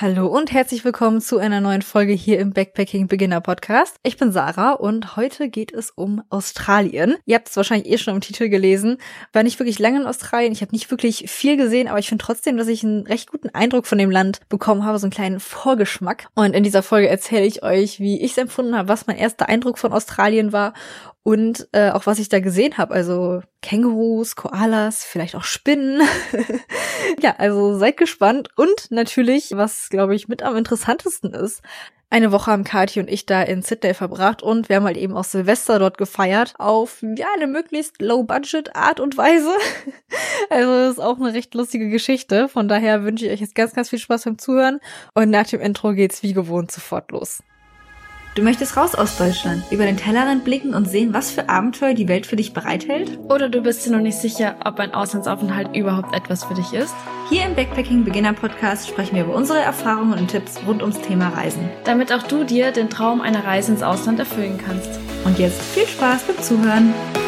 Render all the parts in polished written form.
Hallo und herzlich willkommen zu einer neuen Folge hier im Backpacking Beginner Podcast. Ich bin Sarah und heute geht es um Australien. Ihr habt es wahrscheinlich schon im Titel gelesen. War nicht wirklich lange in Australien. Ich habe nicht wirklich viel gesehen, aber ich finde trotzdem, dass ich einen recht guten Eindruck von dem Land bekommen habe, so einen kleinen Vorgeschmack. Und in dieser Folge erzähle ich euch, wie ich es empfunden habe, was mein erster Eindruck von Australien war und auch was ich da gesehen habe. Also Kängurus, Koalas, vielleicht auch Spinnen. Ja, also seid gespannt. Und natürlich, was, glaube ich, mit am interessantesten ist, eine Woche haben Kathi und ich da in Sydney verbracht und wir haben halt eben auch Silvester dort gefeiert auf, ja, eine möglichst low-budget Art und Weise. Also das ist auch eine recht lustige Geschichte. Von daher wünsche ich euch jetzt ganz, ganz viel Spaß beim Zuhören und nach dem Intro geht's wie gewohnt sofort los. Du möchtest raus aus Deutschland, über den Tellerrand blicken und sehen, was für Abenteuer die Welt für dich bereithält? Oder du bist dir noch nicht sicher, ob ein Auslandsaufenthalt überhaupt etwas für dich ist? Hier im Backpacking Beginner Podcast sprechen wir über unsere Erfahrungen und Tipps rund ums Thema Reisen. Damit auch du dir den Traum einer Reise ins Ausland erfüllen kannst. Und jetzt viel Spaß beim Zuhören.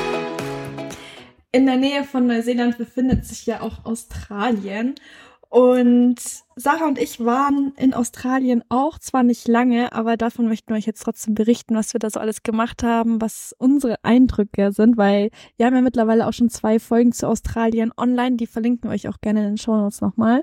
In der Nähe von Neuseeland befindet sich ja auch Australien. Und Sarah und ich waren in Australien auch, zwar nicht lange, aber davon möchten wir euch jetzt trotzdem berichten, was wir da so alles gemacht haben, was unsere Eindrücke sind, weil wir haben ja mittlerweile auch schon 2 Folgen zu Australien online, die verlinken wir euch auch gerne in den Shownotes nochmal,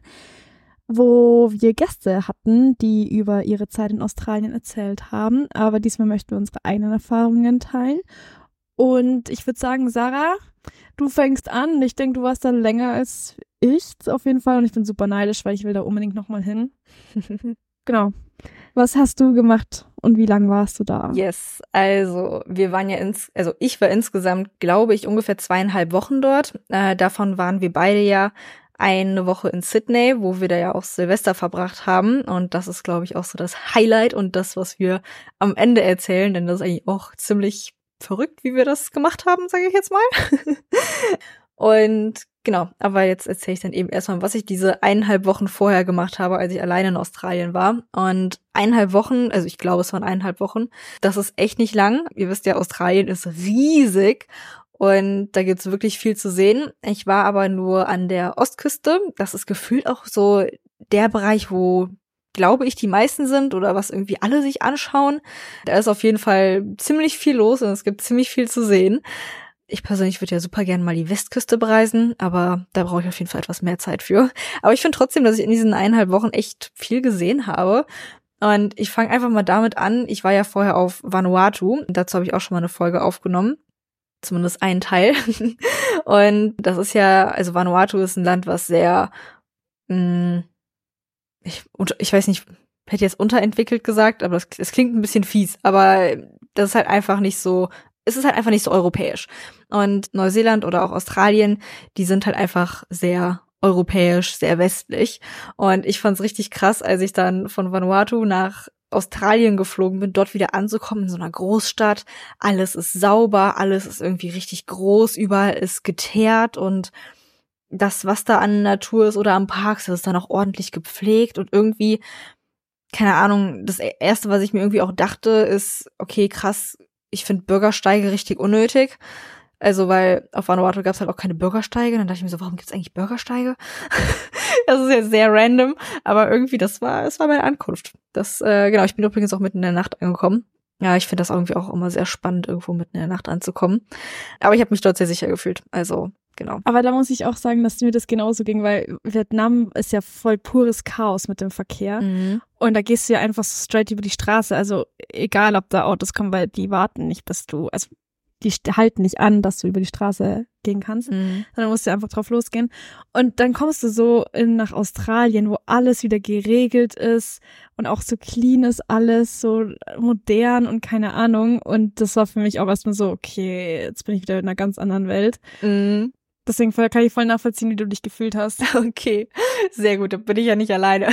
wo wir Gäste hatten, die über ihre Zeit in Australien erzählt haben, aber diesmal möchten wir unsere eigenen Erfahrungen teilen. Und ich würde sagen, Sarah, du fängst an. Ich denke, du warst da länger als ich auf jeden Fall und ich bin super neidisch, weil ich will da unbedingt nochmal hin. Genau. Was hast du gemacht und wie lange warst du da? Yes, also wir waren ja ich war insgesamt, glaube ich, ungefähr 2,5 Wochen dort. Davon waren wir beide ja eine Woche in Sydney, wo wir da ja auch Silvester verbracht haben. Und das ist, glaube ich, auch so das Highlight und das, was wir am Ende erzählen, denn das ist eigentlich auch ziemlich verrückt, wie wir das gemacht haben, sage ich jetzt mal. Und genau, aber jetzt erzähle ich dann eben erstmal, was ich diese 1,5 Wochen vorher gemacht habe, als ich alleine in Australien war. Und 1,5 Wochen, also ich glaube, es waren 1,5 Wochen, das ist echt nicht lang. Ihr wisst ja, Australien ist riesig und da gibt's wirklich viel zu sehen. Ich war aber nur an der Ostküste. Das ist gefühlt auch so der Bereich, wo, glaube ich, die meisten sind oder was irgendwie alle sich anschauen. Da ist auf jeden Fall ziemlich viel los und es gibt ziemlich viel zu sehen. Ich persönlich würde ja super gerne mal die Westküste bereisen, aber da brauche ich auf jeden Fall etwas mehr Zeit für. Aber ich finde trotzdem, dass ich in diesen 1,5 Wochen echt viel gesehen habe. Und ich fange einfach mal damit an. Ich war ja vorher auf Vanuatu. Dazu habe ich auch schon mal eine Folge aufgenommen. Zumindest einen Teil. Und das ist ja, also Vanuatu ist ein Land, was sehr, ich weiß nicht, hätte jetzt unterentwickelt gesagt, aber es klingt ein bisschen fies. Aber das ist halt einfach nicht so, es ist halt einfach nicht so europäisch. Und Neuseeland oder auch Australien, die sind halt einfach sehr europäisch, sehr westlich. Und ich fand's richtig krass, als ich dann von Vanuatu nach Australien geflogen bin, dort wieder anzukommen in so einer Großstadt. Alles ist sauber, alles ist irgendwie richtig groß, überall ist geteert und das, was da an Natur ist oder am Park, das ist dann auch ordentlich gepflegt und irgendwie, keine Ahnung, das Erste, was ich mir irgendwie auch dachte, ist, okay, krass, ich finde Bürgersteige richtig unnötig. Also, weil auf Vanuatu gab es halt auch keine Bürgersteige. Dann dachte ich mir so, warum gibt's eigentlich Bürgersteige? Das ist jetzt sehr random, aber irgendwie, das war meine Ankunft. Genau, ich bin übrigens auch mitten in der Nacht angekommen. Ja, ich finde das irgendwie auch immer sehr spannend, irgendwo mitten in der Nacht anzukommen. Aber ich habe mich dort sehr sicher gefühlt. Also, genau. Aber da muss ich auch sagen, dass mir das genauso ging, weil Vietnam ist ja voll pures Chaos mit dem Verkehr. Mhm. Und da gehst du ja einfach so straight über die Straße. Also egal, ob da Autos kommen, weil die warten nicht, also die halten nicht an, dass du über die Straße gehen kannst, sondern musst du einfach drauf losgehen. Und dann kommst du so nach Australien, wo alles wieder geregelt ist und auch so clean ist alles, so modern und keine Ahnung. Und das war für mich auch erstmal so, okay, jetzt bin ich wieder in einer ganz anderen Welt. Mhm. Deswegen kann ich voll nachvollziehen, wie du dich gefühlt hast. Okay, sehr gut, da bin ich ja nicht alleine.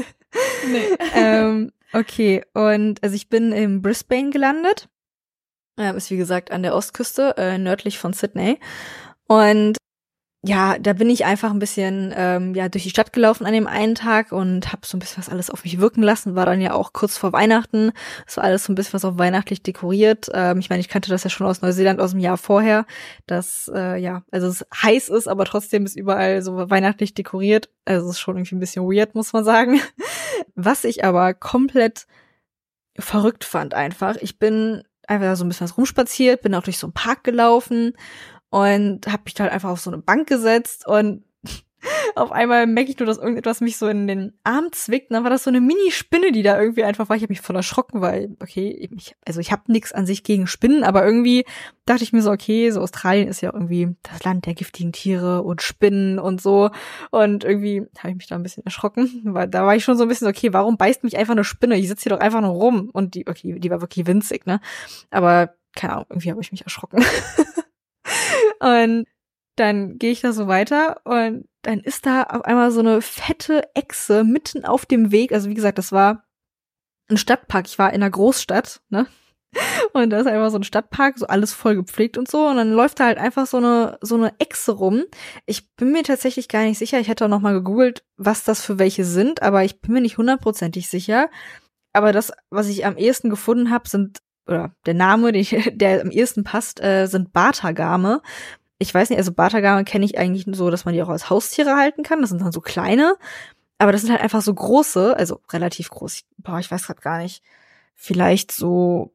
Nee. Okay, und also ich bin in Brisbane gelandet. Ist wie gesagt an der Ostküste, nördlich von Sydney. Und ja, da bin ich einfach ein bisschen durch die Stadt gelaufen an dem einen Tag und habe so ein bisschen was alles auf mich wirken lassen. War dann ja auch kurz vor Weihnachten. Es war alles so ein bisschen was auf weihnachtlich dekoriert. Ich meine, ich kannte das ja schon aus Neuseeland aus dem Jahr vorher, dass also es heiß ist, aber trotzdem ist überall so weihnachtlich dekoriert. Also es ist schon irgendwie ein bisschen weird, muss man sagen. Was ich aber komplett verrückt fand einfach. Ich bin einfach so ein bisschen was rumspaziert, bin auch durch so einen Park gelaufen und habe mich da halt einfach auf so eine Bank gesetzt und auf einmal merke ich nur, dass irgendetwas mich so in den Arm zwickt. Und dann war das so eine Mini-Spinne, die da irgendwie einfach war. Ich habe mich voll erschrocken, weil, okay, ich habe nichts an sich gegen Spinnen, aber irgendwie dachte ich mir so, okay, so Australien ist ja irgendwie das Land der giftigen Tiere und Spinnen und so. Und irgendwie habe ich mich da ein bisschen erschrocken, weil da war ich schon so ein bisschen, okay, warum beißt mich einfach eine Spinne? Ich sitze hier doch einfach nur rum. Und die war wirklich winzig, ne? Aber, keine Ahnung, irgendwie habe ich mich erschrocken. Und dann gehe ich da so weiter und dann ist da auf einmal so eine fette Echse mitten auf dem Weg. Also wie gesagt, das war ein Stadtpark. Ich war in einer Großstadt, ne? Und da ist einfach so ein Stadtpark, so alles voll gepflegt und so. Und dann läuft da halt einfach so eine Echse rum. Ich bin mir tatsächlich gar nicht sicher. Ich hätte auch noch mal gegoogelt, was das für welche sind, aber ich bin mir nicht 100%ig sicher. Aber das, was ich am ehesten gefunden habe, oder der Name, der am ehesten passt, sind Batagame. Ich weiß nicht, also Batagame kenne ich eigentlich nur so, dass man die auch als Haustiere halten kann. Das sind dann so kleine, aber das sind halt einfach so große, also relativ groß. Ich weiß gerade gar nicht. Vielleicht so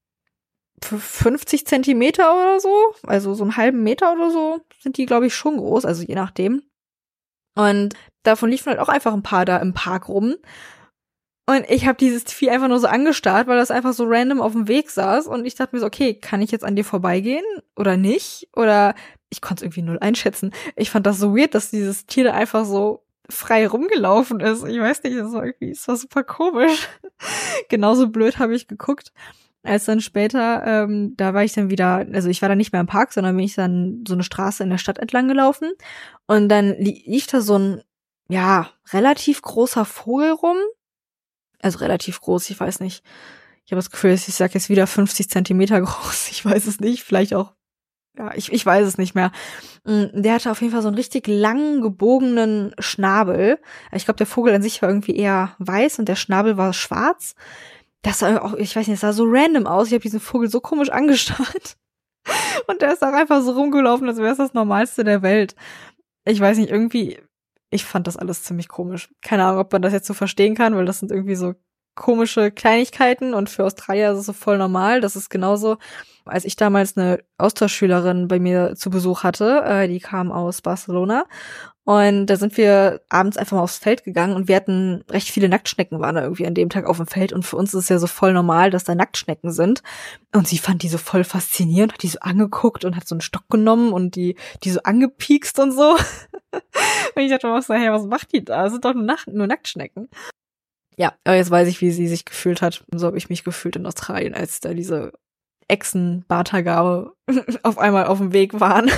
50 Zentimeter oder so, also so einen halben Meter oder so sind die, glaube ich, schon groß, also je nachdem. Und davon liefen halt auch einfach ein paar da im Park rum. Und ich habe dieses Vieh einfach nur so angestarrt, weil das einfach so random auf dem Weg saß. Und ich dachte mir so, okay, kann ich jetzt an dir vorbeigehen oder nicht? Oder ich konnte es irgendwie null einschätzen. Ich fand das so weird, dass dieses Tier da einfach so frei rumgelaufen ist. Ich weiß nicht, das war super komisch. Genauso blöd habe ich geguckt, als dann später, da war ich dann wieder, also ich war dann nicht mehr im Park, sondern bin ich dann so eine Straße in der Stadt entlang gelaufen. Und dann lief da so ein, ja, relativ großer Vogel rum. Also relativ groß, ich weiß nicht. Ich habe das Gefühl, ich sage jetzt wieder 50 Zentimeter groß. Ich weiß es nicht, vielleicht auch, ja, ich weiß es nicht mehr. Der hatte auf jeden Fall so einen richtig langen, gebogenen Schnabel. Ich glaube, der Vogel an sich war irgendwie eher weiß und der Schnabel war schwarz. Das sah auch, ich weiß nicht, das sah so random aus. Ich habe diesen Vogel so komisch angestarrt. Und der ist auch einfach so rumgelaufen, als wäre es das Normalste der Welt. Ich weiß nicht, irgendwie, ich fand das alles ziemlich komisch. Keine Ahnung, ob man das jetzt so verstehen kann, weil das sind irgendwie so komische Kleinigkeiten und für Australier ist es so voll normal. Das ist genauso, als ich damals eine Austauschschülerin bei mir zu Besuch hatte, die kam aus Barcelona und da sind wir abends einfach mal aufs Feld gegangen und wir hatten recht viele Nacktschnecken waren da irgendwie an dem Tag auf dem Feld und für uns ist es ja so voll normal, dass da Nacktschnecken sind und sie fand die so voll faszinierend, hat die so angeguckt und hat so einen Stock genommen und die so angepiekst und so. Und ich dachte mir auch so, hey, was macht die da? Das sind doch nur Nacktschnecken. Ja, aber jetzt weiß ich, wie sie sich gefühlt hat. Und so habe ich mich gefühlt in Australien, als da diese Echsen-Batagame auf einmal auf dem Weg waren.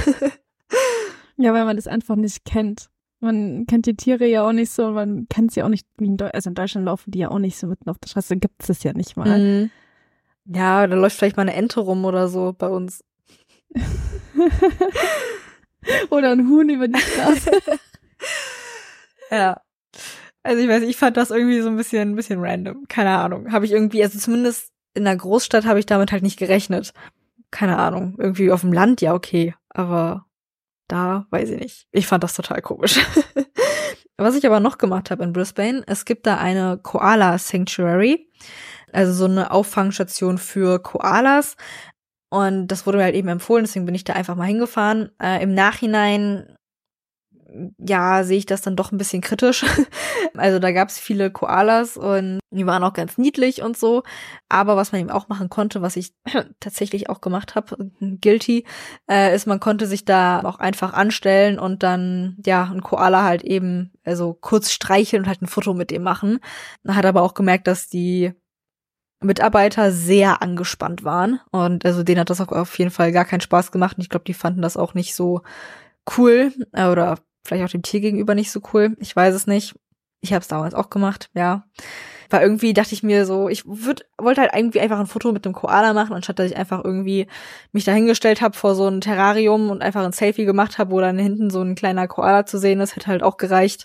Ja, weil man das einfach nicht kennt. Man kennt die Tiere ja auch nicht so, und man kennt sie auch nicht, wie in Deutschland laufen die ja auch nicht so mitten auf der Straße, gibt es das ja nicht mal. Mhm. Ja, da läuft vielleicht mal eine Ente rum oder so bei uns. Oder ein Huhn über die Straße. Ja. Also ich weiß, ich fand das irgendwie so ein bisschen random. Keine Ahnung. Habe ich irgendwie, also zumindest in der Großstadt habe ich damit halt nicht gerechnet. Keine Ahnung. Irgendwie auf dem Land, ja, okay. Aber da weiß ich nicht. Ich fand das total komisch. Was ich aber noch gemacht habe in Brisbane, es gibt da eine Koala Sanctuary. Also so eine Auffangstation für Koalas. Und das wurde mir halt eben empfohlen, deswegen bin ich da einfach mal hingefahren. Im Nachhinein, ja, sehe ich das dann doch ein bisschen kritisch. Also da gab es viele Koalas und die waren auch ganz niedlich und so. Aber was man eben auch machen konnte, was ich tatsächlich auch gemacht habe, guilty, ist, man konnte sich da auch einfach anstellen und dann, ja, ein Koala halt eben, also kurz streicheln und halt ein Foto mit dem machen. Man hat aber auch gemerkt, dass die Mitarbeiter sehr angespannt waren und also denen hat das auch auf jeden Fall gar keinen Spaß gemacht und ich glaube, die fanden das auch nicht so cool oder vielleicht auch dem Tier gegenüber nicht so cool. Ich weiß es nicht. Ich habe es damals auch gemacht, ja. Weil irgendwie dachte ich mir so, ich wollte halt irgendwie einfach ein Foto mit dem Koala machen, anstatt dass ich einfach irgendwie mich da hingestellt habe vor so ein Terrarium und einfach ein Selfie gemacht habe, wo dann hinten so ein kleiner Koala zu sehen ist, hätte halt auch gereicht.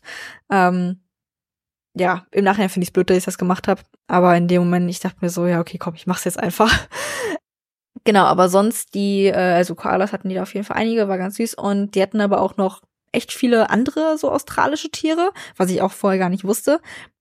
Ja, im Nachhinein finde ich es blöd, dass ich das gemacht habe. Aber in dem Moment, ich dachte mir so, ja, okay, komm, ich mach's jetzt einfach. Genau, aber sonst also Koalas hatten die da auf jeden Fall einige, war ganz süß. Und die hatten aber auch noch echt viele andere so australische Tiere, was ich auch vorher gar nicht wusste.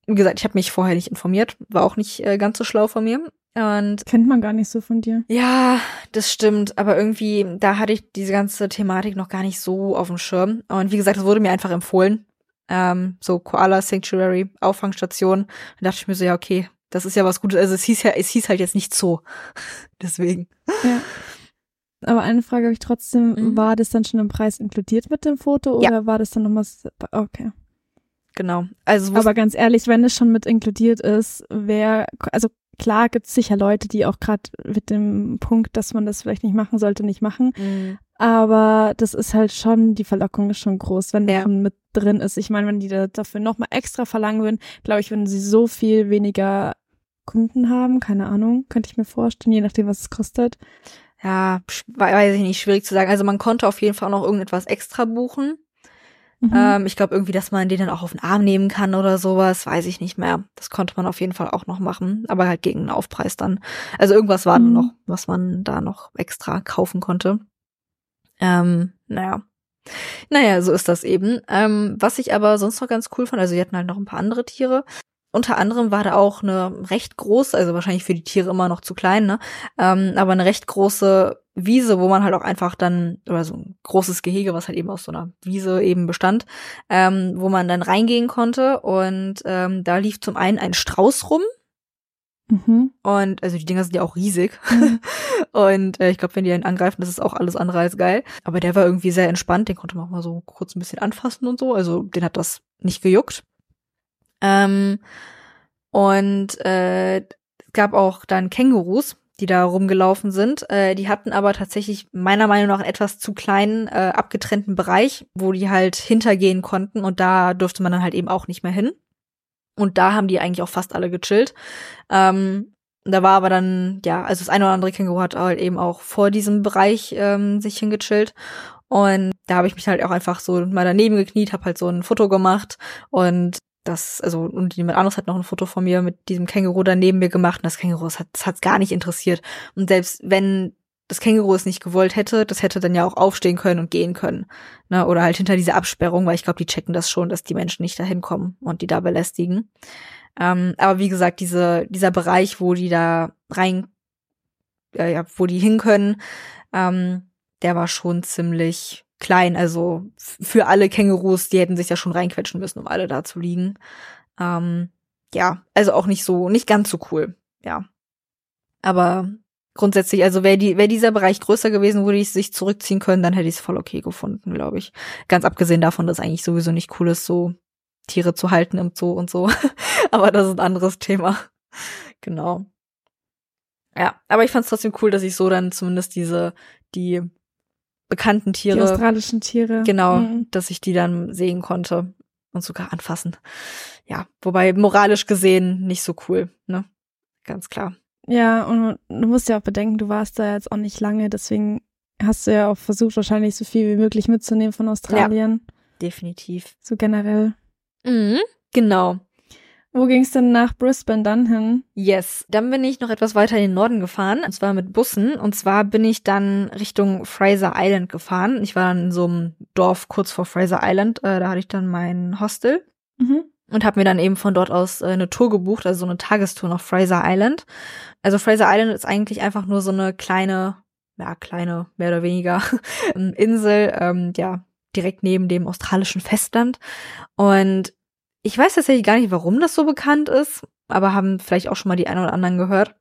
wie gesagt, ich habe mich vorher nicht informiert, war auch nicht ganz so schlau von mir. Und Kennt man gar nicht so von dir. ja, das stimmt, aber irgendwie, da hatte ich diese ganze Thematik noch gar nicht so auf dem Schirm. Und wie gesagt, es wurde mir einfach empfohlen. So Koala Sanctuary, Auffangstation. Da dachte ich mir so, ja, okay, das ist ja was Gutes. Also es hieß halt jetzt nicht so. Deswegen. Ja. Aber eine Frage habe ich trotzdem, war das dann schon im Preis inkludiert mit dem Foto oder war das dann nochmal, okay. Genau. Also aber ganz ehrlich, wenn es schon mit inkludiert ist, also klar gibt es sicher Leute, die auch gerade mit dem Punkt, dass man das vielleicht nicht machen sollte, nicht machen. Aber das ist halt schon, die Verlockung ist schon groß, wenn der schon mit drin ist. Ich meine, wenn die dafür nochmal extra verlangen würden, glaube ich, würden sie so viel weniger Kunden haben. Keine Ahnung, könnte ich mir vorstellen, je nachdem, was es kostet. Ja, weiß ich nicht, schwierig zu sagen. Also man konnte auf jeden Fall auch noch irgendetwas extra buchen. Ich glaube irgendwie, dass man den dann auch auf den Arm nehmen kann oder sowas, weiß ich nicht mehr. Das konnte man auf jeden Fall auch noch machen, aber halt gegen einen Aufpreis dann. Also irgendwas war noch, was man da noch extra kaufen konnte. Naja, so ist das eben. Was ich aber sonst noch ganz cool fand, also wir hatten halt noch ein paar andere Tiere. Unter anderem war da auch eine recht große, also wahrscheinlich für die Tiere immer noch zu klein, ne? Aber eine recht große Wiese, wo man halt auch einfach dann, oder so ein großes Gehege, was halt eben aus so einer Wiese eben bestand, wo man dann reingehen konnte. Und da lief zum einen ein Strauß rum. Und also die Dinger sind ja auch riesig. Und ich glaube, wenn die einen angreifen, das ist auch alles andere als geil. Aber der war irgendwie sehr entspannt, den konnte man auch mal so kurz ein bisschen anfassen und so. Also den hat das nicht gejuckt. Und es gab auch dann Kängurus, die da rumgelaufen sind. Die hatten aber tatsächlich meiner Meinung nach einen etwas zu kleinen, abgetrennten Bereich, wo die halt hintergehen konnten. Und da durfte man dann halt eben auch nicht mehr hin. Und da haben die eigentlich auch fast alle gechillt. Da war aber dann, ja, also das eine oder andere Känguru hat halt eben auch vor diesem Bereich sich hingechillt. Und da habe ich mich halt auch einfach so mal daneben gekniet, habe halt so ein Foto gemacht und und jemand anderes hat noch ein Foto von mir mit diesem Känguru da neben mir gemacht und das Känguru, das hat's gar nicht interessiert. Und selbst wenn das Känguru es nicht gewollt hätte, das hätte dann ja auch aufstehen können und gehen können. Ne? Oder halt hinter dieser Absperrung, weil ich glaube, die checken das schon, dass die Menschen nicht da hinkommen und die da belästigen. Aber wie gesagt, dieser Bereich, wo die da rein, wo die hin können, der war schon ziemlich klein, also für alle Kängurus, die hätten sich ja schon reinquetschen müssen, um alle da zu liegen. Also auch nicht ganz so cool, ja. Aber grundsätzlich, also wäre dieser Bereich größer gewesen, wo die sich zurückziehen können, dann hätte ich es voll okay gefunden, glaube ich. Ganz abgesehen davon, dass eigentlich sowieso nicht cool ist, so Tiere zu halten im Zoo und so. Aber das ist ein anderes Thema. Genau. Ja, aber ich fand es trotzdem cool, dass ich so dann zumindest die bekannten Tiere. Die australischen Tiere. Genau, dass ich die dann sehen konnte und sogar anfassen. Ja, wobei moralisch gesehen nicht so cool, ne? Ganz klar. Ja, und du musst ja auch bedenken, du warst da jetzt auch nicht lange, deswegen hast du ja auch versucht, wahrscheinlich so viel wie möglich mitzunehmen von Australien. Ja, definitiv. So generell. Genau. Wo ging's denn nach Brisbane dann hin? Yes, dann bin ich noch etwas weiter in den Norden gefahren, und zwar mit Bussen. Und zwar bin ich dann Richtung Fraser Island gefahren. Ich war dann in so einem Dorf kurz vor Fraser Island. Da hatte ich dann mein Hostel und habe mir dann eben von dort aus eine Tour gebucht, also so eine Tagestour nach Fraser Island. Also Fraser Island ist eigentlich einfach nur so eine kleine, mehr oder weniger, Insel, direkt neben dem australischen Festland. Und ich weiß tatsächlich gar nicht, warum das so bekannt ist, aber haben vielleicht auch schon mal die einen oder anderen gehört.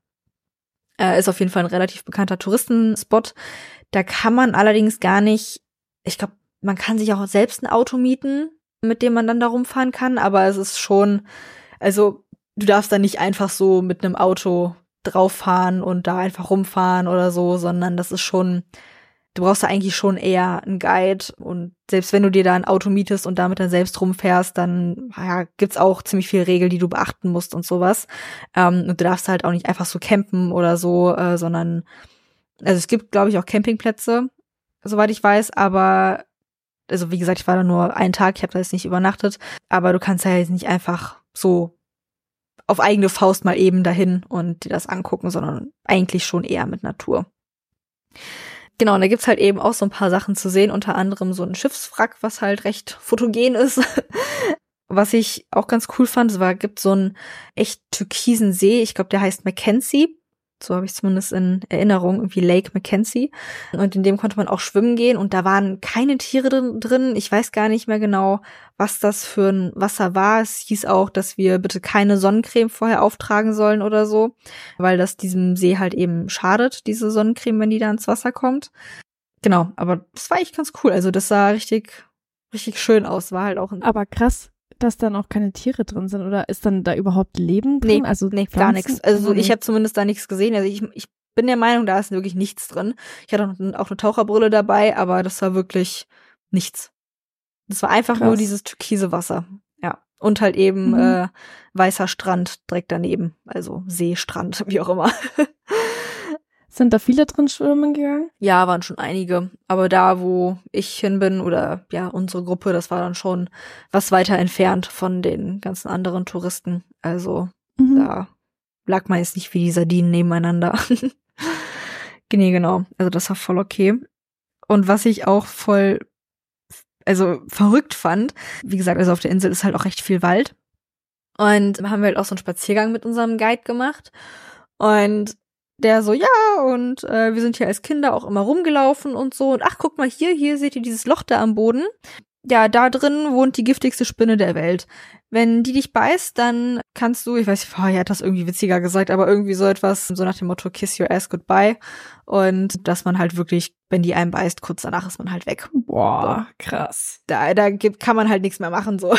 Ist auf jeden Fall ein relativ bekannter Touristenspot. Da kann man allerdings gar nicht, ich glaube, man kann sich auch selbst ein Auto mieten, mit dem man dann da rumfahren kann, aber es ist schon, also du darfst da nicht einfach so mit einem Auto drauf fahren und da einfach rumfahren oder so, sondern das ist schon, du brauchst da eigentlich schon eher einen Guide und selbst wenn du dir da ein Auto mietest und damit dann selbst rumfährst, dann gibt's auch ziemlich viele Regeln, die du beachten musst und sowas. Und du darfst halt auch nicht einfach so campen oder so, sondern, also es gibt, glaube ich, auch Campingplätze, soweit ich weiß, aber, also wie gesagt, ich war da nur einen Tag, ich habe da jetzt nicht übernachtet, aber du kannst ja jetzt nicht einfach so auf eigene Faust mal eben dahin und dir das angucken, sondern eigentlich schon eher mit Natur. Genau, und da gibt's halt eben auch so ein paar Sachen zu sehen, unter anderem so ein Schiffswrack, was halt recht fotogen ist, was ich auch ganz cool fand, gibt so einen echt türkisen See. Ich glaube, der heißt Mackenzie. So habe ich zumindest in Erinnerung, irgendwie Lake Mackenzie. Und in dem konnte man auch schwimmen gehen und da waren keine Tiere drin. Ich weiß gar nicht mehr genau, was das für ein Wasser war. Es hieß auch, dass wir bitte keine Sonnencreme vorher auftragen sollen oder so, weil das diesem See halt eben schadet, diese Sonnencreme, wenn die da ins Wasser kommt. Genau, aber das war echt ganz cool. Also das sah richtig schön aus. War halt auch Aber krass, dass dann auch keine Tiere drin sind, oder ist dann da überhaupt Leben drin? Nee, also nee, gar nichts. Also ich habe zumindest da nichts gesehen. Also ich bin der Meinung, da ist wirklich nichts drin. Ich hatte auch eine Taucherbrille dabei, aber das war wirklich nichts. Das war einfach nur dieses türkise Wasser. Ja. Und halt eben weißer Strand direkt daneben. Also Seestrand, wie auch immer. Sind da viele drin schwimmen gegangen? Ja, waren schon einige. Aber da, wo ich hin bin oder ja, unsere Gruppe, das war dann schon was weiter entfernt von den ganzen anderen Touristen. Also da lag man jetzt nicht wie die Sardinen nebeneinander. Nee, genau. Also das war voll okay. Und was ich auch voll, verrückt fand, wie gesagt, also auf der Insel ist halt auch recht viel Wald. Und da haben wir halt auch so einen Spaziergang mit unserem Guide gemacht. Und der so, ja, und wir sind hier als Kinder auch immer rumgelaufen und so. Und ach, guck mal hier seht ihr dieses Loch da am Boden. Ja, da drin wohnt die giftigste Spinne der Welt. Wenn die dich beißt, dann kannst du, ich weiß nicht, er hat das irgendwie witziger gesagt, aber irgendwie so etwas, so nach dem Motto Kiss your ass goodbye. Und dass man halt wirklich, wenn die einen beißt, kurz danach ist man halt weg. Boah, krass. Da kann man halt nichts mehr machen, so.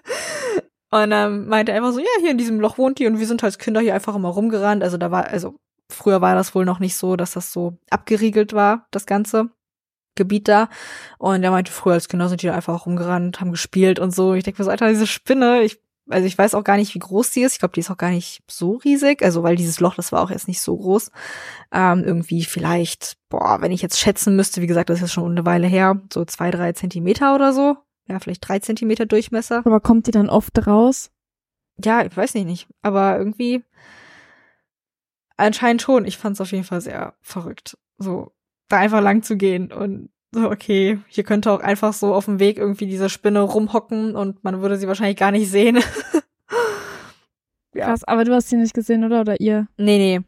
Und dann meinte er einfach so, ja, hier in diesem Loch wohnt die und wir sind als Kinder hier einfach immer rumgerannt. Früher war das wohl noch nicht so, dass das so abgeriegelt war, das ganze Gebiet da. Und er meinte, früher als Kinder sind die da einfach rumgerannt, haben gespielt und so. Ich denke mir so, Alter, diese Spinne, ich weiß auch gar nicht, wie groß die ist. Ich glaube, die ist auch gar nicht so riesig. Also, weil dieses Loch, das war auch jetzt nicht so groß. Irgendwie vielleicht, wenn ich jetzt schätzen müsste, wie gesagt, das ist schon eine Weile her, so 2-3 Zentimeter oder so. Ja, vielleicht 3 Zentimeter Durchmesser. Aber kommt die dann oft raus? Ja, ich weiß nicht. Aber irgendwie anscheinend schon. Ich fand es auf jeden Fall sehr verrückt, so da einfach lang zu gehen und so, okay, hier könnte auch einfach so auf dem Weg irgendwie diese Spinne rumhocken und man würde sie wahrscheinlich gar nicht sehen. Ja. Krass, aber du hast sie nicht gesehen, oder? Oder ihr? Nee.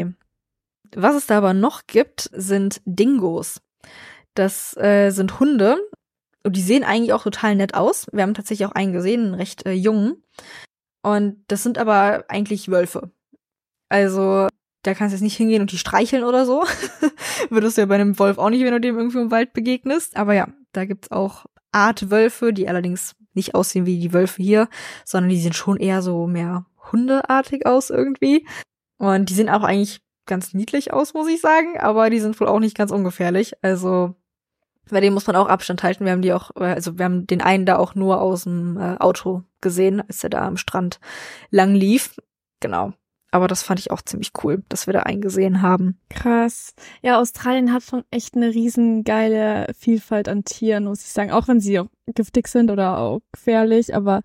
Was es da aber noch gibt, sind Dingos. Das sind Hunde und die sehen eigentlich auch total nett aus. Wir haben tatsächlich auch einen gesehen, einen recht jungen. Und das sind aber eigentlich Wölfe. Also da kannst du jetzt nicht hingehen und die streicheln oder so. Würdest du ja bei einem Wolf auch nicht, wenn du dem irgendwie im Wald begegnest. Aber ja, da gibt's auch Art Wölfe, die allerdings nicht aussehen wie die Wölfe hier, sondern die sehen schon eher so mehr hundeartig aus irgendwie. Und die sehen auch eigentlich ganz niedlich aus, muss ich sagen. Aber die sind wohl auch nicht ganz ungefährlich. Also bei denen muss man auch Abstand halten. Wir haben den einen da auch nur aus dem Auto gesehen, als er da am Strand lang lief. Genau. Aber das fand ich auch ziemlich cool, dass wir da einen gesehen haben. Krass. Ja, Australien hat schon echt eine riesen geile Vielfalt an Tieren, muss ich sagen. Auch wenn sie auch giftig sind oder auch gefährlich, aber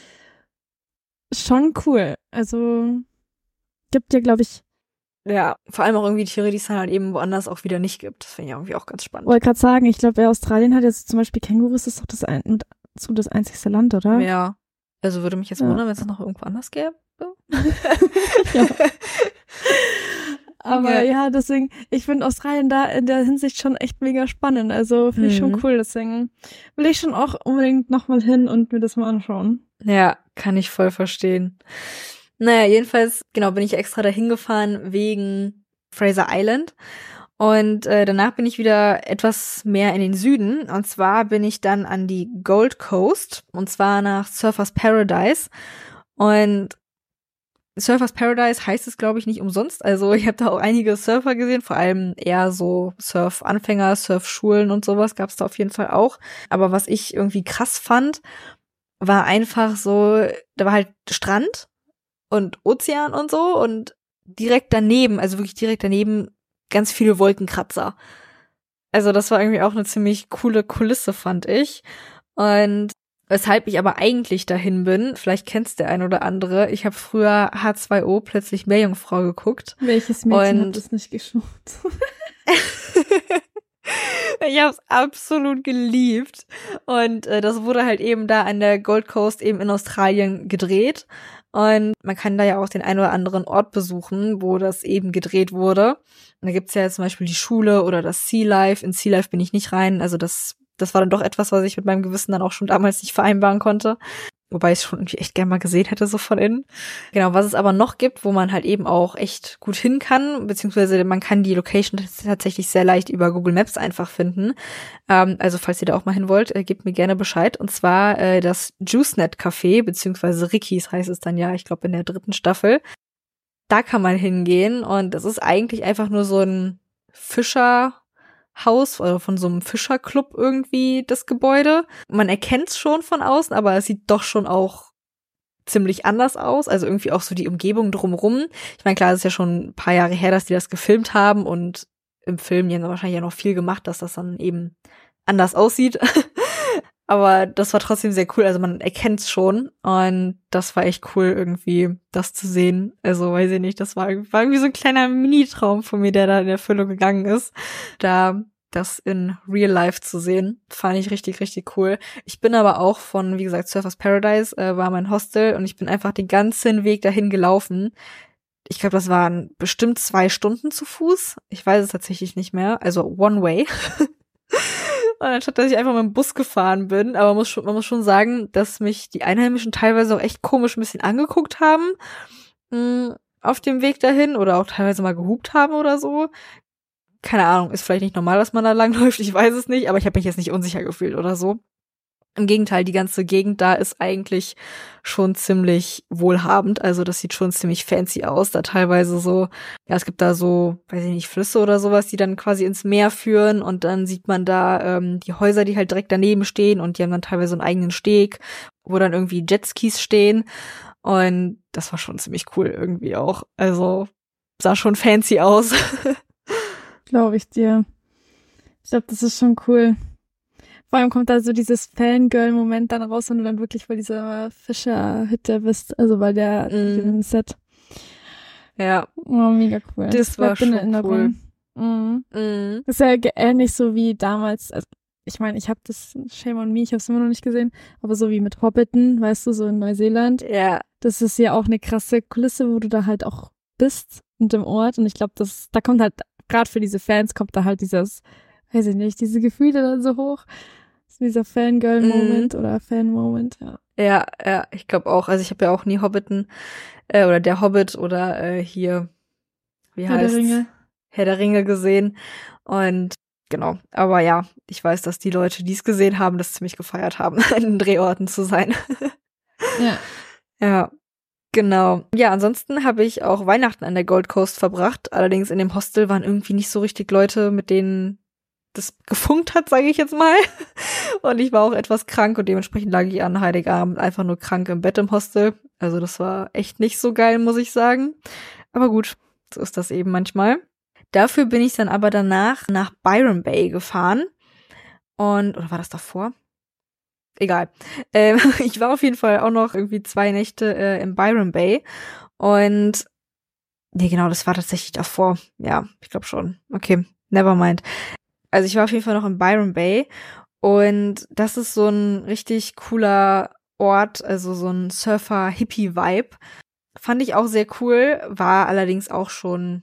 schon cool. Also gibt ja, glaube ich. Ja, vor allem auch irgendwie Tiere, die es dann halt eben woanders auch wieder nicht gibt. Das finde ich irgendwie auch ganz spannend. Wollte gerade sagen, ich glaube, Australien hat jetzt zum Beispiel Kängurus, ist doch das einzigste Land, oder? Ja. Also würde mich jetzt wundern, wenn es noch irgendwo anders gäbe. Ja. Aber ja, deswegen, ich finde Australien da in der Hinsicht schon echt mega spannend. Also finde ich schon cool. Deswegen will ich schon auch unbedingt nochmal hin und mir das mal anschauen. Ja, kann ich voll verstehen. Naja, jedenfalls, genau, bin ich extra dahin gefahren wegen Fraser Island. Und danach bin ich wieder etwas mehr in den Süden. Und zwar bin ich dann an die Gold Coast. Und zwar nach Surfers Paradise. Und Surfers Paradise heißt es, glaube ich, nicht umsonst. Also ich habe da auch einige Surfer gesehen, vor allem eher so Surf-Anfänger, Surfschulen und sowas gab es da auf jeden Fall auch. Aber was ich irgendwie krass fand, war einfach so, da war halt Strand und Ozean und so und direkt daneben, also wirklich direkt daneben, ganz viele Wolkenkratzer. Also das war irgendwie auch eine ziemlich coole Kulisse, fand ich. Und weshalb ich aber eigentlich dahin bin, vielleicht kennst der ein oder andere, ich habe früher H2O, plötzlich Meerjungfrau geguckt. Welches Mädchen hat das nicht geschaut? Ich habe es absolut geliebt. Und das wurde halt eben da an der Gold Coast eben in Australien gedreht. Und man kann da ja auch den einen oder anderen Ort besuchen, wo das eben gedreht wurde. Und da gibt's ja zum Beispiel die Schule oder das Sea Life. In Sea Life bin ich nicht rein. Also das war dann doch etwas, was ich mit meinem Gewissen dann auch schon damals nicht vereinbaren konnte. Wobei ich es schon irgendwie echt gerne mal gesehen hätte, so von innen. Genau, was es aber noch gibt, wo man halt eben auch echt gut hin kann, beziehungsweise man kann die Location tatsächlich sehr leicht über Google Maps einfach finden. Also falls ihr da auch mal hin wollt, gebt mir gerne Bescheid. Und zwar das JuiceNet Café, beziehungsweise Ricky's heißt es dann ja, ich glaube in der 3. Staffel. Da kann man hingehen und das ist eigentlich einfach nur so ein Fischerhaus oder von so einem Fischerclub irgendwie das Gebäude. Man erkennt es schon von außen, aber es sieht doch schon auch ziemlich anders aus. Also irgendwie auch so die Umgebung drumrum. Ich meine, klar, es ist ja schon ein paar Jahre her, dass die das gefilmt haben und im Film die haben wahrscheinlich ja noch viel gemacht, dass das dann eben anders aussieht. Aber das war trotzdem sehr cool. Also man erkennt es schon und das war echt cool irgendwie, das zu sehen. Also weiß ich nicht, das war irgendwie so ein kleiner Mini-Traum von mir, der da in Erfüllung gegangen ist. Da das in Real Life zu sehen, fand ich richtig, richtig cool. Ich bin aber auch von, wie gesagt, Surfers Paradise war mein Hostel und ich bin einfach den ganzen Weg dahin gelaufen. Ich glaube, das waren bestimmt 2 Stunden zu Fuß. Ich weiß es tatsächlich nicht mehr. Also one way. Und anstatt, dass ich einfach mit dem Bus gefahren bin, aber man muss schon sagen, dass mich die Einheimischen teilweise auch echt komisch ein bisschen angeguckt haben auf dem Weg dahin oder auch teilweise mal gehupt haben oder so. Keine Ahnung, ist vielleicht nicht normal, dass man da langläuft, ich weiß es nicht, aber ich habe mich jetzt nicht unsicher gefühlt oder so. Im Gegenteil, die ganze Gegend da ist eigentlich schon ziemlich wohlhabend, also das sieht schon ziemlich fancy aus, da teilweise so, ja, es gibt da so, weiß ich nicht, Flüsse oder sowas, die dann quasi ins Meer führen und dann sieht man da die Häuser, die halt direkt daneben stehen und die haben dann teilweise so einen eigenen Steg, wo dann irgendwie Jetskis stehen und das war schon ziemlich cool irgendwie auch, also sah schon fancy aus. Glaube ich dir. Ich glaube, das ist schon cool. Vor allem kommt da so dieses Fangirl-Moment dann raus, wenn du dann wirklich bei dieser Fischer-Hütte bist, also bei der Set. Ja. Oh, mega cool. Das war schon cool. Das ist ja ähnlich so wie damals, also ich meine, ich habe das, shame on me, ich habe es immer noch nicht gesehen, aber so wie mit Hobbiton, weißt du, so in Neuseeland. Ja. Das ist ja auch eine krasse Kulisse, wo du da halt auch bist und im Ort und ich glaube, da kommt halt, gerade für diese Fans kommt da halt dieses, weiß ich nicht, diese Gefühle dann so hoch. Dieser Fangirl-Moment oder Fan-Moment, ja. Ja, ich glaube auch. Also ich habe ja auch nie Hobbiton oder der Hobbit oder hier, wie heißt Herr der Ringe. Herr der Ringe gesehen. Und genau, aber ja, ich weiß, dass die Leute, die es gesehen haben, das ziemlich gefeiert haben, an den Drehorten zu sein. Ja. Ja, genau. Ja, ansonsten habe ich auch Weihnachten an der Gold Coast verbracht. Allerdings in dem Hostel waren irgendwie nicht so richtig Leute, mit denen das gefunkt hat, sage ich jetzt mal. Und ich war auch etwas krank und dementsprechend lag ich an Heiligabend einfach nur krank im Bett im Hostel. Also das war echt nicht so geil, muss ich sagen. Aber gut, so ist das eben manchmal. Dafür bin ich dann aber danach nach Byron Bay gefahren. Oder war das davor? Egal. Ich war auf jeden Fall auch noch irgendwie 2 Nächte in Byron Bay. Und nee, genau, das war tatsächlich davor. Ja, ich glaube schon. Okay, never mind. Also ich war auf jeden Fall noch in Byron Bay und das ist so ein richtig cooler Ort, also so ein Surfer-Hippie-Vibe. Fand ich auch sehr cool, war allerdings auch schon,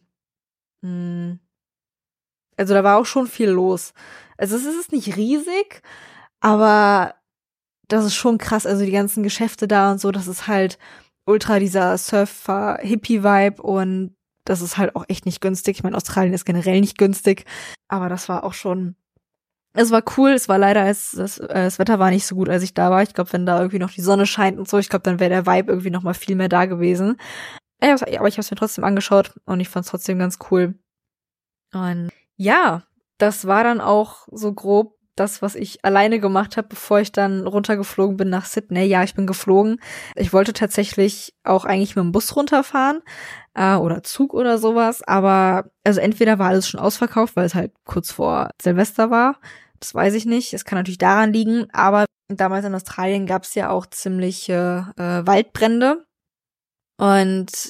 also da war auch schon viel los. Also es ist nicht riesig, aber das ist schon krass, also die ganzen Geschäfte da und so, das ist halt ultra dieser Surfer-Hippie-Vibe und das ist halt auch echt nicht günstig. Ich meine, Australien ist generell nicht günstig, aber das war auch schon, es war cool, es war leider, das Wetter war nicht so gut, als ich da war. Ich glaube, wenn da irgendwie noch die Sonne scheint und so, ich glaube, dann wäre der Vibe irgendwie noch mal viel mehr da gewesen. Ja, aber ich habe es mir trotzdem angeschaut und ich fand es trotzdem ganz cool. Und ja, das war dann auch so grob das, was ich alleine gemacht habe, bevor ich dann runtergeflogen bin nach Sydney. Ja, ich bin geflogen. Ich wollte tatsächlich auch eigentlich mit dem Bus runterfahren oder Zug oder sowas, aber also entweder war alles schon ausverkauft, weil es halt kurz vor Silvester war. Das weiß ich nicht. Es kann natürlich daran liegen, aber damals in Australien gab es ja auch ziemliche Waldbrände. Und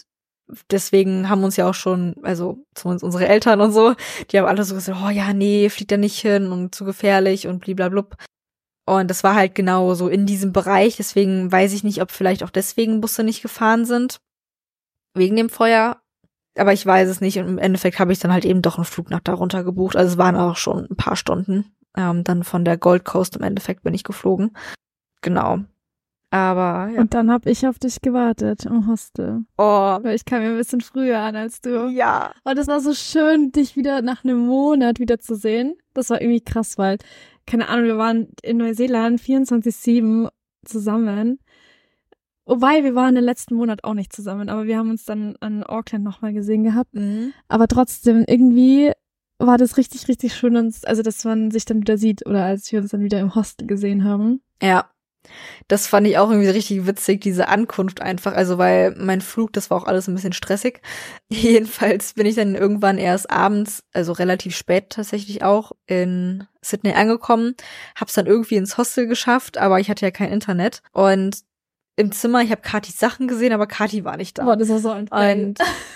deswegen haben uns ja auch schon, also zumindest unsere Eltern und so, die haben alle so gesagt, oh ja, nee, fliegt da nicht hin und zu gefährlich und bliblablub. Und das war halt genau so in diesem Bereich, deswegen weiß ich nicht, ob vielleicht auch deswegen Busse nicht gefahren sind, wegen dem Feuer. Aber ich weiß es nicht und im Endeffekt habe ich dann halt eben doch einen Flug nach darunter gebucht. Also es waren auch schon ein paar Stunden. Dann von der Gold Coast im Endeffekt bin ich geflogen. Genau. Aber ja. Und dann habe ich auf dich gewartet im Hostel. Oh, Weil ich kam mir ein bisschen früher an als du. ja. Und es war so schön, dich wieder nach einem Monat wieder zu sehen. Das war irgendwie krass, weil, keine Ahnung, wir waren in Neuseeland 24/7 zusammen. Wobei, wir waren den letzten Monat auch nicht zusammen, aber wir haben uns dann an Auckland nochmal gesehen gehabt. Mhm. Aber trotzdem, irgendwie war das richtig, richtig schön, also dass man sich dann wieder sieht oder als wir uns dann wieder im Hostel gesehen haben. Ja. Das fand ich auch irgendwie richtig witzig, diese Ankunft einfach. Also weil mein Flug, das war auch alles ein bisschen stressig. Jedenfalls bin ich dann irgendwann erst abends, also relativ spät tatsächlich auch, in Sydney angekommen. Hab's dann irgendwie ins Hostel geschafft, aber ich hatte ja kein Internet. Und im Zimmer, ich habe Katis Sachen gesehen, aber Kati war nicht da. Boah, das war so ein Und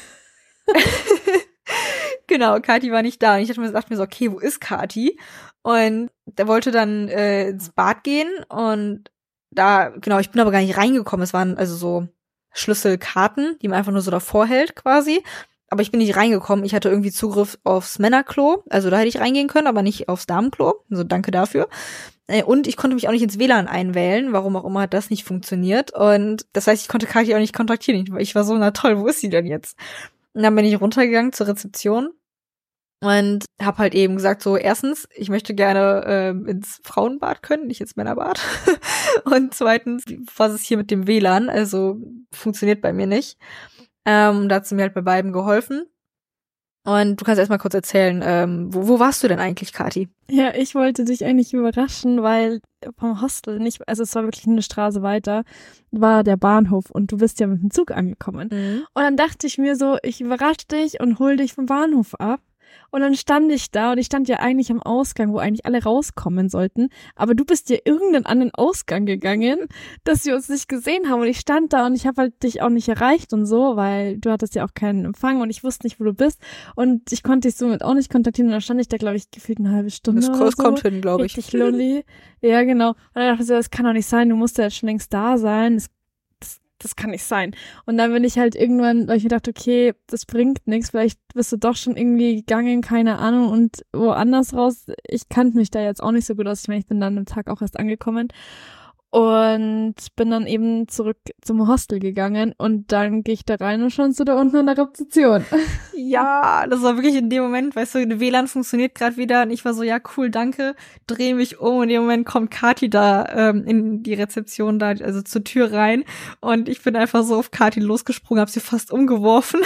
genau, Kati war nicht da. Und ich dachte mir so, okay, wo ist Kati? Und der wollte dann ins Bad gehen und da, genau, ich bin aber gar nicht reingekommen. Es waren also so Schlüsselkarten, die man einfach nur so davor hält quasi. Aber ich bin nicht reingekommen. Ich hatte irgendwie Zugriff aufs Männerklo. Also da hätte ich reingehen können, aber nicht aufs Damenklo. Also danke dafür. Und ich konnte mich auch nicht ins WLAN einwählen. Warum auch immer hat das nicht funktioniert. Und das heißt, ich konnte Kathi auch nicht kontaktieren. Ich war so, na toll, wo ist sie denn jetzt? Und dann bin ich runtergegangen zur Rezeption. Und hab halt eben gesagt, so erstens, ich möchte gerne ins Frauenbad können, nicht ins Männerbad. Und zweitens, was ist hier mit dem WLAN? Also funktioniert bei mir nicht. Da hat sie mir halt bei beiden geholfen. Und du kannst erst mal kurz erzählen, wo warst du denn eigentlich, Kathi? Ja, ich wollte dich eigentlich überraschen, weil vom Hostel nicht, also es war wirklich eine Straße weiter, war der Bahnhof und du bist ja mit dem Zug angekommen. Mhm. Und dann dachte ich mir so, ich überrasche dich und hol dich vom Bahnhof ab. Und dann stand ich da und ich stand ja eigentlich am Ausgang, wo eigentlich alle rauskommen sollten. Aber du bist ja irgendeinen anderen Ausgang gegangen, dass wir uns nicht gesehen haben. Und ich stand da und ich habe halt dich auch nicht erreicht und so, weil du hattest ja auch keinen Empfang und ich wusste nicht, wo du bist. Und ich konnte dich somit auch nicht kontaktieren. Und dann stand ich da, glaube ich, gefühlt eine halbe Stunde Das oder so. kommt hin, glaube ich. Richtig lonely. Ja, genau. Und dann dachte ich so, das kann doch nicht sein. Du musst ja jetzt schon längst da sein. Das kann nicht sein. Und dann bin ich halt irgendwann, weil ich mir dachte, okay, das bringt nichts, vielleicht bist du doch schon irgendwie gegangen, keine Ahnung, und woanders raus. Ich kannte mich da jetzt auch nicht so gut aus. Ich meine, ich bin dann am Tag auch erst angekommen und bin dann eben zurück zum Hostel gegangen und dann gehe ich da rein und schon so da unten an der Rezeption. Ja, das war wirklich in dem Moment, weißt du, WLAN funktioniert gerade wieder und ich war so, ja cool, danke, drehe mich um und in dem Moment kommt Kathi da in die Rezeption da, also zur Tür rein und ich bin einfach so auf Kathi losgesprungen, hab sie fast umgeworfen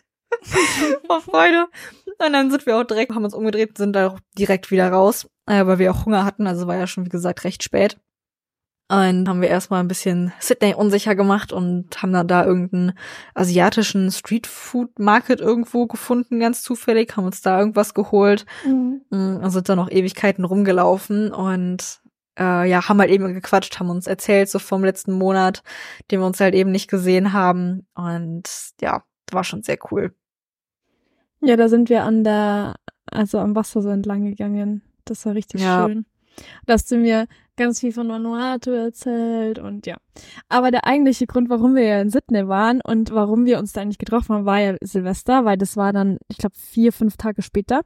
vor Freude und dann sind wir auch direkt, haben uns umgedreht und sind da auch direkt wieder raus, weil wir auch Hunger hatten, also war ja schon, wie gesagt, recht spät. Und haben wir erstmal ein bisschen Sydney unsicher gemacht und haben dann da irgendeinen asiatischen Streetfood-Market irgendwo gefunden, ganz zufällig, haben uns da irgendwas geholt und sind dann noch Ewigkeiten rumgelaufen und haben halt eben gequatscht, haben uns erzählt, so vom letzten Monat, den wir uns halt eben nicht gesehen haben und ja, war schon sehr cool. Ja, da sind wir am Wasser so entlang gegangen. Das war richtig schön. Da hast du mir ganz viel von Vanuatu erzählt und ja. Aber der eigentliche Grund, warum wir ja in Sydney waren und warum wir uns da eigentlich getroffen haben, war ja Silvester, weil das war dann, ich glaube, 4-5 Tage später.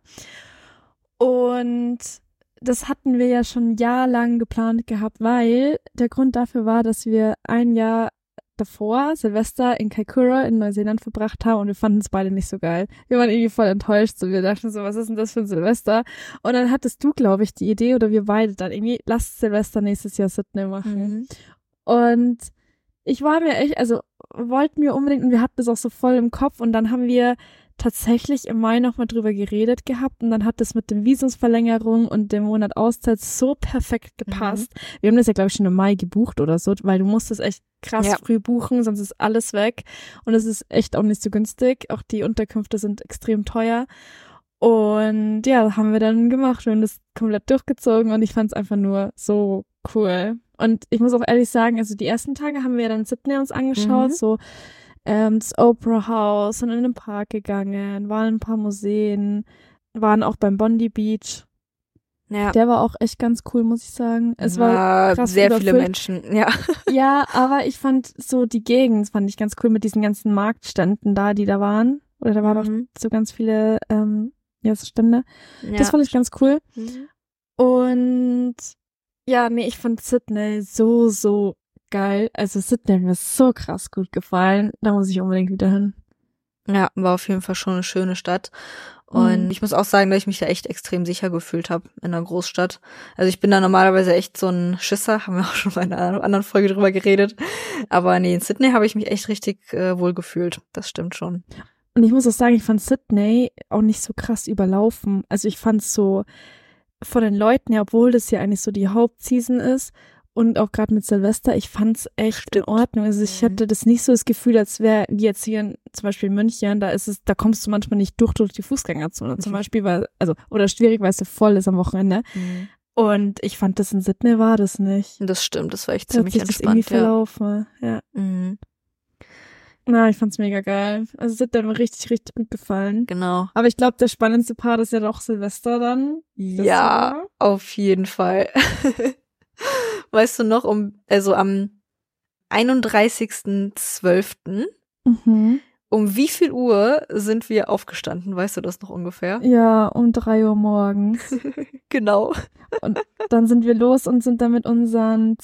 Und das hatten wir ja schon jahrelang geplant gehabt, weil der Grund dafür war, dass wir ein Jahr davor Silvester in Kaikoura in Neuseeland verbracht haben und wir fanden es beide nicht so geil. Wir waren irgendwie voll enttäuscht, so wir dachten so, was ist denn das für ein Silvester? Und dann hattest du, glaube ich, die Idee oder wir beide dann irgendwie, lass Silvester nächstes Jahr Sydney machen. Und ich war mir echt, also wollten wir unbedingt und wir hatten das auch so voll im Kopf und dann haben wir tatsächlich im Mai nochmal drüber geredet gehabt und dann hat das mit dem Visumsverlängerung und dem Monat Auszeit so perfekt gepasst. Wir haben das ja, glaube ich, schon im Mai gebucht oder so, weil du musstest echt krass früh buchen, sonst ist alles weg und es ist echt auch nicht so günstig. Auch die Unterkünfte sind extrem teuer und ja, haben wir dann gemacht. Wir haben das komplett durchgezogen und ich fand es einfach nur so cool. Und ich muss auch ehrlich sagen, also die ersten Tage haben wir dann Sydney uns angeschaut, so das Opera House, sind in den Park gegangen, waren in ein paar Museen, waren auch beim Bondi Beach. Ja. Der war auch echt ganz cool, muss ich sagen. Es war krass sehr überfüllt. viele Menschen, ja. Ja, aber ich fand so die Gegend fand ich ganz cool mit diesen ganzen Marktständen da, die da waren. Oder da waren auch so ganz viele so Stände. Ja. Das fand ich ganz cool. Mhm. Und ja, nee, ich fand Sydney so geil. Also Sydney hat mir so krass gut gefallen. Da muss ich unbedingt wieder hin. Ja, war auf jeden Fall schon eine schöne Stadt. Und ich muss auch sagen, dass ich mich da echt extrem sicher gefühlt habe in einer Großstadt. Also ich bin da normalerweise echt so ein Schisser, haben wir auch schon mal in einer anderen Folge drüber geredet. Aber nee, in Sydney habe ich mich echt richtig wohl gefühlt. Das stimmt schon. Und ich muss auch sagen, ich fand Sydney auch nicht so krass überlaufen. Also ich fand es so von den Leuten her, obwohl das ja eigentlich so die Hauptseason ist und auch gerade mit Silvester, ich fand es echt in Ordnung. Also ich hatte das nicht so das Gefühl, als wäre wie jetzt hier zum Beispiel in München, da kommst du manchmal nicht durch die Fußgängerzone zum Beispiel, oder schwierig, weil es so voll ist am Wochenende. Mhm. Und ich fand das in Sydney war das nicht. Das stimmt, das war echt Da hat ziemlich sich das entspannt. irgendwie verlaufen, ja. Mhm. Na, ich fand's mega geil. Also Sydney hat mir richtig, richtig gut gefallen. Genau. Aber ich glaube, der spannendste Part ist ja doch Silvester dann. Ja, auf jeden Fall. Weißt du noch, am 31.12. Um wie viel Uhr sind wir aufgestanden? Weißt du das noch ungefähr? Ja, um 3 Uhr morgens. Genau. Und dann sind wir los und sind dann mit unseren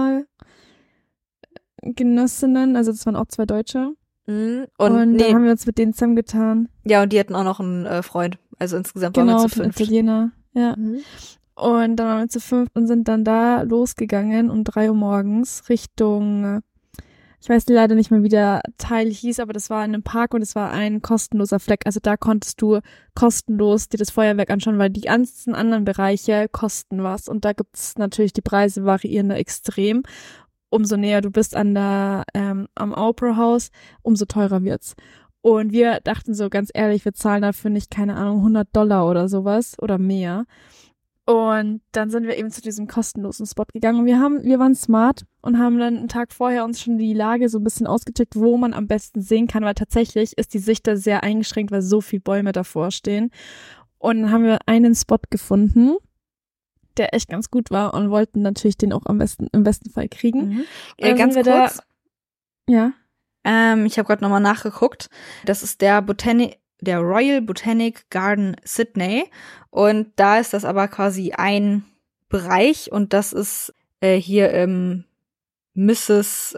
Zimmergenössinnen, also das waren auch 2 Deutsche. Und dann haben wir uns mit denen zusammengetan. Ja, und die hatten auch noch einen Freund. Also insgesamt waren wir zu 5. Italiener, ja. Und dann waren wir zu 5 und sind dann da losgegangen um 3 Uhr morgens Richtung, ich weiß leider nicht mehr, wie der Teil hieß, aber das war in einem Park und es war ein kostenloser Fleck. Also da konntest du kostenlos dir das Feuerwerk anschauen, weil die ganzen anderen Bereiche kosten was. Und da gibt's natürlich, die Preise variieren da extrem. Umso näher du bist am Opera House, umso teurer wird's. Und wir dachten so, ganz ehrlich, wir zahlen dafür nicht, keine Ahnung, $100 oder sowas oder mehr. Und dann sind wir eben zu diesem kostenlosen Spot gegangen. Und wir waren smart und haben dann einen Tag vorher uns schon die Lage so ein bisschen ausgecheckt, wo man am besten sehen kann, weil tatsächlich ist die Sicht da sehr eingeschränkt, weil so viele Bäume davor stehen. Und dann haben wir einen Spot gefunden, der echt ganz gut war und wollten natürlich den auch im besten Fall kriegen. Ganz kurz. Ja. Ich habe gerade nochmal nachgeguckt. Das ist der Royal Botanic Garden Sydney. Und da ist das aber quasi ein Bereich und das ist hier im Mrs.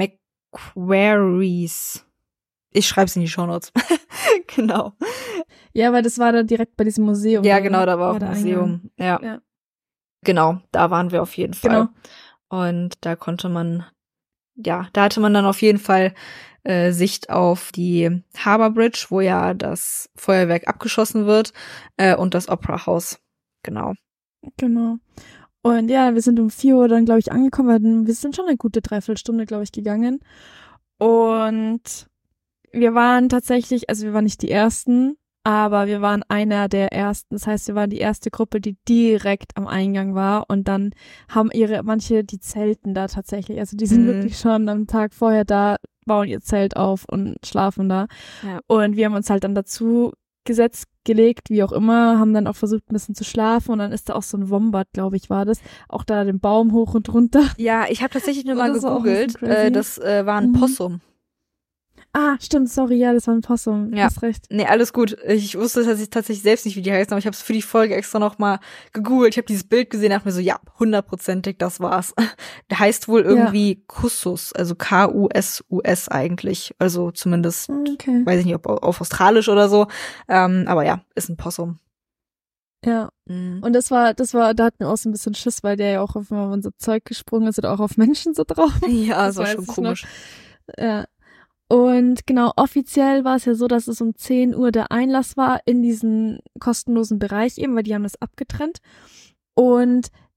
Macquarie's. Ich schreibe es in die Shownotes. Genau. Ja, weil das war da direkt bei diesem Museum. Ja, genau, da war auch ein Museum. Ja. Genau, da waren wir auf jeden Fall. Genau. Und da konnte man, da hatte man dann auf jeden Fall Sicht auf die Harbour Bridge, wo ja das Feuerwerk abgeschossen wird, und das Opera House. Genau. Und ja, wir sind um 4 Uhr dann, glaube ich, angekommen, weil wir sind schon eine gute Dreiviertelstunde, glaube ich, gegangen. Und wir waren tatsächlich, also wir waren nicht die Ersten, aber wir waren einer der Ersten. Das heißt, wir waren die erste Gruppe, die direkt am Eingang war. Und dann haben manche, die zelten da tatsächlich. Also die sind wirklich schon am Tag vorher da, bauen ihr Zelt auf und schlafen da. Ja. Und wir haben uns halt dann dazu gelegt, wie auch immer, haben dann auch versucht, ein bisschen zu schlafen. Und dann ist da auch so ein Wombat, glaube ich, war das. Auch da den Baum hoch und runter. Ja, ich habe tatsächlich nur mal gegoogelt. Das war ein Possum. Ah, stimmt, sorry, ja, das war ein Possum. Ja. Hast recht. Nee, alles gut. Ich wusste tatsächlich selbst nicht, wie die heißen, aber ich habe es für die Folge extra noch mal gegoogelt. Ich habe dieses Bild gesehen und dachte mir so, ja, 100%ig, das war's. Der heißt wohl irgendwie Kussus, also K-U-S-U-S eigentlich. Also zumindest, weiß ich nicht, ob auf Australisch oder so. Aber ja, ist ein Possum. Ja. Und das war, da hatten wir auch so ein bisschen Schiss, weil der ja auch auf unser Zeug gesprungen ist oder auch auf Menschen so drauf. Ja, das war schon komisch. Ja. Und genau, offiziell war es ja so, dass es um 10 Uhr der Einlass war in diesen kostenlosen Bereich eben, weil die haben das abgetrennt. Und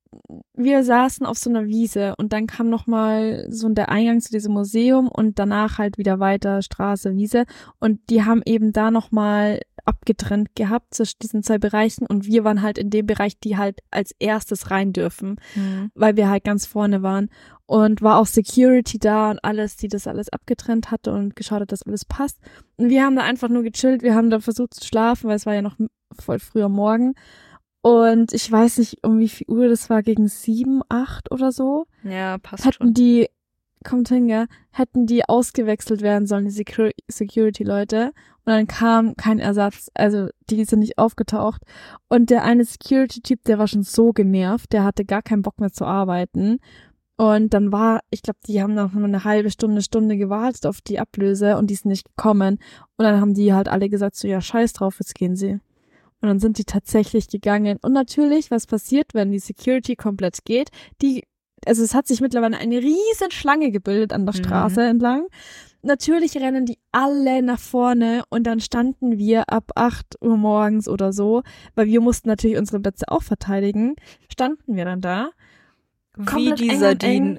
wir saßen auf so einer Wiese und dann kam nochmal so der Eingang zu diesem Museum und danach halt wieder weiter Straße, Wiese und die haben eben da nochmal abgetrennt gehabt zwischen diesen 2 Bereichen und wir waren halt in dem Bereich, die halt als erstes rein dürfen, weil wir halt ganz vorne waren und war auch Security da und alles, die das alles abgetrennt hatte und geschaut hat, dass alles passt und wir haben da einfach nur gechillt, wir haben da versucht zu schlafen, weil es war ja noch voll früh am Morgen. Und ich weiß nicht, um wie viel Uhr das war, gegen 7, 8 oder so. Ja, passt hätten schon. die, kommt hin, ja, hätten die ausgewechselt werden sollen, die Security-Leute. Und dann kam kein Ersatz, also die sind nicht aufgetaucht. Und der eine Security-Typ, der war schon so genervt, der hatte gar keinen Bock mehr zu arbeiten. Und dann ich glaube, die haben noch eine halbe Stunde gewartet auf die Ablöse und die ist nicht gekommen. Und dann haben die halt alle gesagt, so ja, scheiß drauf, jetzt gehen sie. Und dann sind die tatsächlich gegangen. Und natürlich, was passiert, wenn die Security komplett geht? Also es hat sich mittlerweile eine riesen Schlange gebildet an der Straße entlang. Natürlich rennen die alle nach vorne und dann standen wir ab 8 Uhr morgens oder so, weil wir mussten natürlich unsere Plätze auch verteidigen, standen wir dann da. Wie die Sardinen.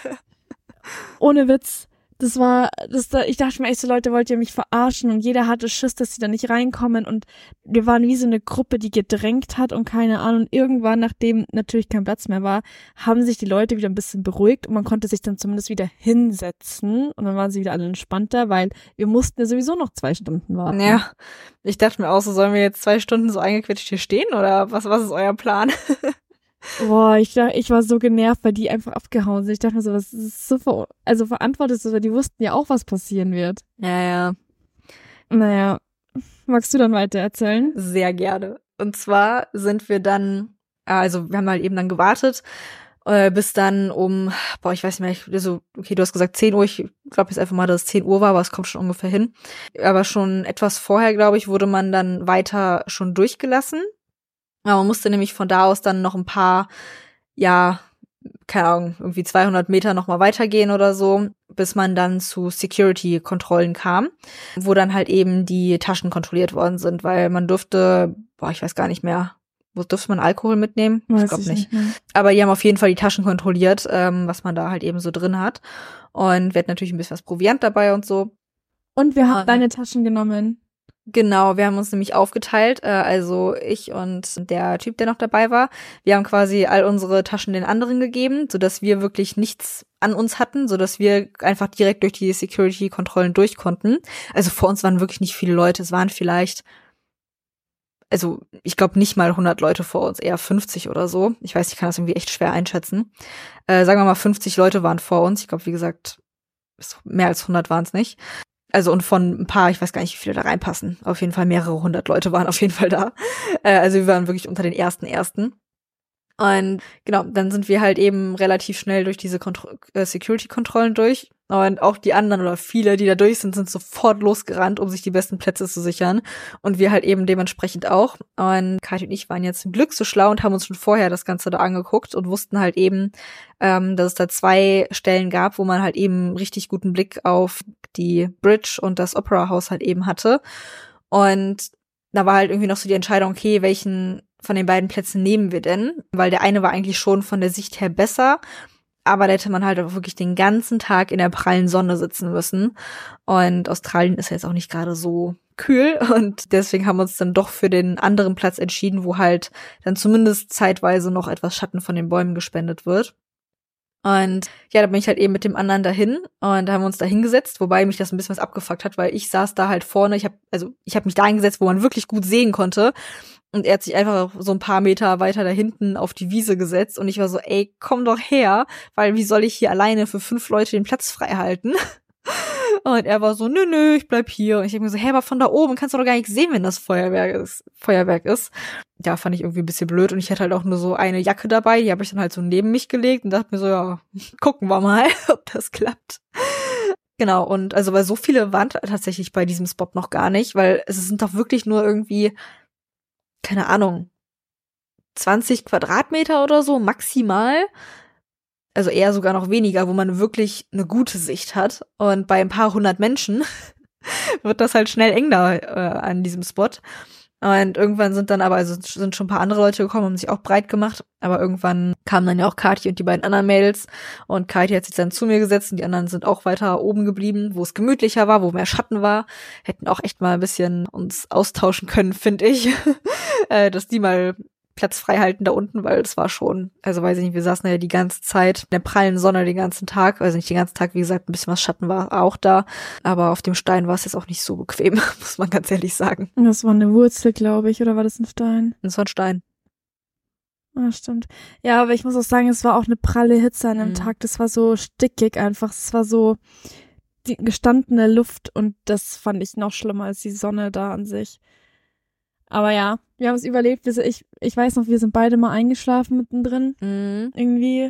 Ohne Witz. Ich dachte mir echt so, Leute, wollt ihr mich verarschen? Und jeder hatte Schiss, dass sie da nicht reinkommen. Und wir waren wie so eine Gruppe, die gedrängt hat und keine Ahnung. Und irgendwann, nachdem natürlich kein Platz mehr war, haben sich die Leute wieder ein bisschen beruhigt und man konnte sich dann zumindest wieder hinsetzen. Und dann waren sie wieder alle entspannter, weil wir mussten ja sowieso noch 2 Stunden warten. Ja, ich dachte mir auch so, sollen wir jetzt 2 Stunden so eingequetscht hier stehen oder was ist euer Plan? Boah, ich war so genervt, weil die einfach abgehauen sind. Ich dachte mir so, was ist so verantwortet, weil die wussten ja auch, was passieren wird. Ja. Naja, magst du dann weiter erzählen? Sehr gerne. Und zwar sind wir dann, also wir haben halt eben dann gewartet, bis dann ich weiß nicht mehr, okay, du hast gesagt 10 Uhr, ich glaube jetzt einfach mal, dass es 10 Uhr war, aber es kommt schon ungefähr hin. Aber schon etwas vorher, glaube ich, wurde man dann weiter schon durchgelassen. Aber man musste nämlich von da aus dann noch ein paar, ja, keine Ahnung, irgendwie 200 Meter noch mal weitergehen oder so, bis man dann zu Security-Kontrollen kam, wo dann halt eben die Taschen kontrolliert worden sind, weil man durfte, ich weiß gar nicht mehr, durfte man Alkohol mitnehmen? Ich glaube nicht. Aber die haben auf jeden Fall die Taschen kontrolliert, was man da halt eben so drin hat. Und wir hatten natürlich ein bisschen was Proviant dabei und so. Und wir haben deine Taschen genommen. Genau, wir haben uns nämlich aufgeteilt, also ich und der Typ, der noch dabei war. Wir haben quasi all unsere Taschen den anderen gegeben, sodass wir wirklich nichts an uns hatten, sodass wir einfach direkt durch die Security-Kontrollen durch konnten. Also vor uns waren wirklich nicht viele Leute, es waren vielleicht, also ich glaube nicht mal 100 Leute vor uns, eher 50 oder so. Ich weiß, ich kann das irgendwie echt schwer einschätzen. Sagen wir mal 50 Leute waren vor uns. Ich glaube, wie gesagt, mehr als 100 waren es nicht. Also und von ein paar, ich weiß gar nicht, wie viele da reinpassen. Auf jeden Fall mehrere 100 Leute waren auf jeden Fall da. Also wir waren wirklich unter den ersten. Und genau, dann sind wir halt eben relativ schnell durch diese Security-Kontrollen durch. Und auch die anderen oder viele, die da durch sind sofort losgerannt, um sich die besten Plätze zu sichern. Und wir halt eben dementsprechend auch. Und Kathi und ich waren jetzt zum Glück so schlau und haben uns schon vorher das Ganze da angeguckt und wussten halt eben, dass es da 2 Stellen gab, wo man halt eben richtig guten Blick auf die Bridge und das Opera House halt eben hatte. Und da war halt irgendwie noch so die Entscheidung, okay, welchen von den beiden Plätzen nehmen wir denn? Weil der eine war eigentlich schon von der Sicht her besser, aber da hätte man halt auch wirklich den ganzen Tag in der prallen Sonne sitzen müssen. Und Australien ist ja jetzt auch nicht gerade so kühl und deswegen haben wir uns dann doch für den anderen Platz entschieden, wo halt dann zumindest zeitweise noch etwas Schatten von den Bäumen gespendet wird. Und ja, da bin ich halt eben mit dem anderen dahin und da haben wir uns da hingesetzt, wobei mich das ein bisschen was abgefuckt hat, weil ich saß da halt vorne, ich hab mich da hingesetzt, wo man wirklich gut sehen konnte und er hat sich einfach so ein paar Meter weiter da hinten auf die Wiese gesetzt und ich war so, ey, komm doch her, weil wie soll ich hier alleine für 5 Leute den Platz frei halten? Und er war so, nö, ich bleib hier. Und ich denke mir so, aber von da oben kannst du doch gar nicht sehen, wenn das Feuerwerk ist. Ja, fand ich irgendwie ein bisschen blöd. Und ich hatte halt auch nur so eine Jacke dabei, die habe ich dann halt so neben mich gelegt und dachte mir so, ja, gucken wir mal, ob das klappt. Genau, und also weil so viele waren tatsächlich bei diesem Spot noch gar nicht, weil es sind doch wirklich nur irgendwie, keine Ahnung, 20 Quadratmeter oder so maximal. Also eher sogar noch weniger, wo man wirklich eine gute Sicht hat. Und bei ein paar 100 Menschen wird das halt schnell eng da an diesem Spot. Und irgendwann sind schon ein paar andere Leute gekommen, haben sich auch breit gemacht. Aber irgendwann kamen dann ja auch Kathi und die beiden anderen Mädels. Und Kathi hat sich dann zu mir gesetzt und die anderen sind auch weiter oben geblieben, wo es gemütlicher war, wo mehr Schatten war. Hätten auch echt mal ein bisschen uns austauschen können, finde ich. Dass die mal Platz frei halten da unten, weil das war schon, also weiß ich nicht, wir saßen ja die ganze Zeit in der prallen Sonne den ganzen Tag, also nicht den ganzen Tag, wie gesagt, ein bisschen was Schatten war auch da, aber auf dem Stein war es jetzt auch nicht so bequem, muss man ganz ehrlich sagen. Das war eine Wurzel, glaube ich, oder war das ein Stein? Das war ein Stein. Ah, stimmt. Ja, aber ich muss auch sagen, es war auch eine pralle Hitze an dem Tag, das war so stickig einfach, es war so die gestandene Luft und das fand ich noch schlimmer als die Sonne da an sich. Aber ja, wir haben es überlebt. Ich weiß noch, wir sind beide mal eingeschlafen mittendrin irgendwie.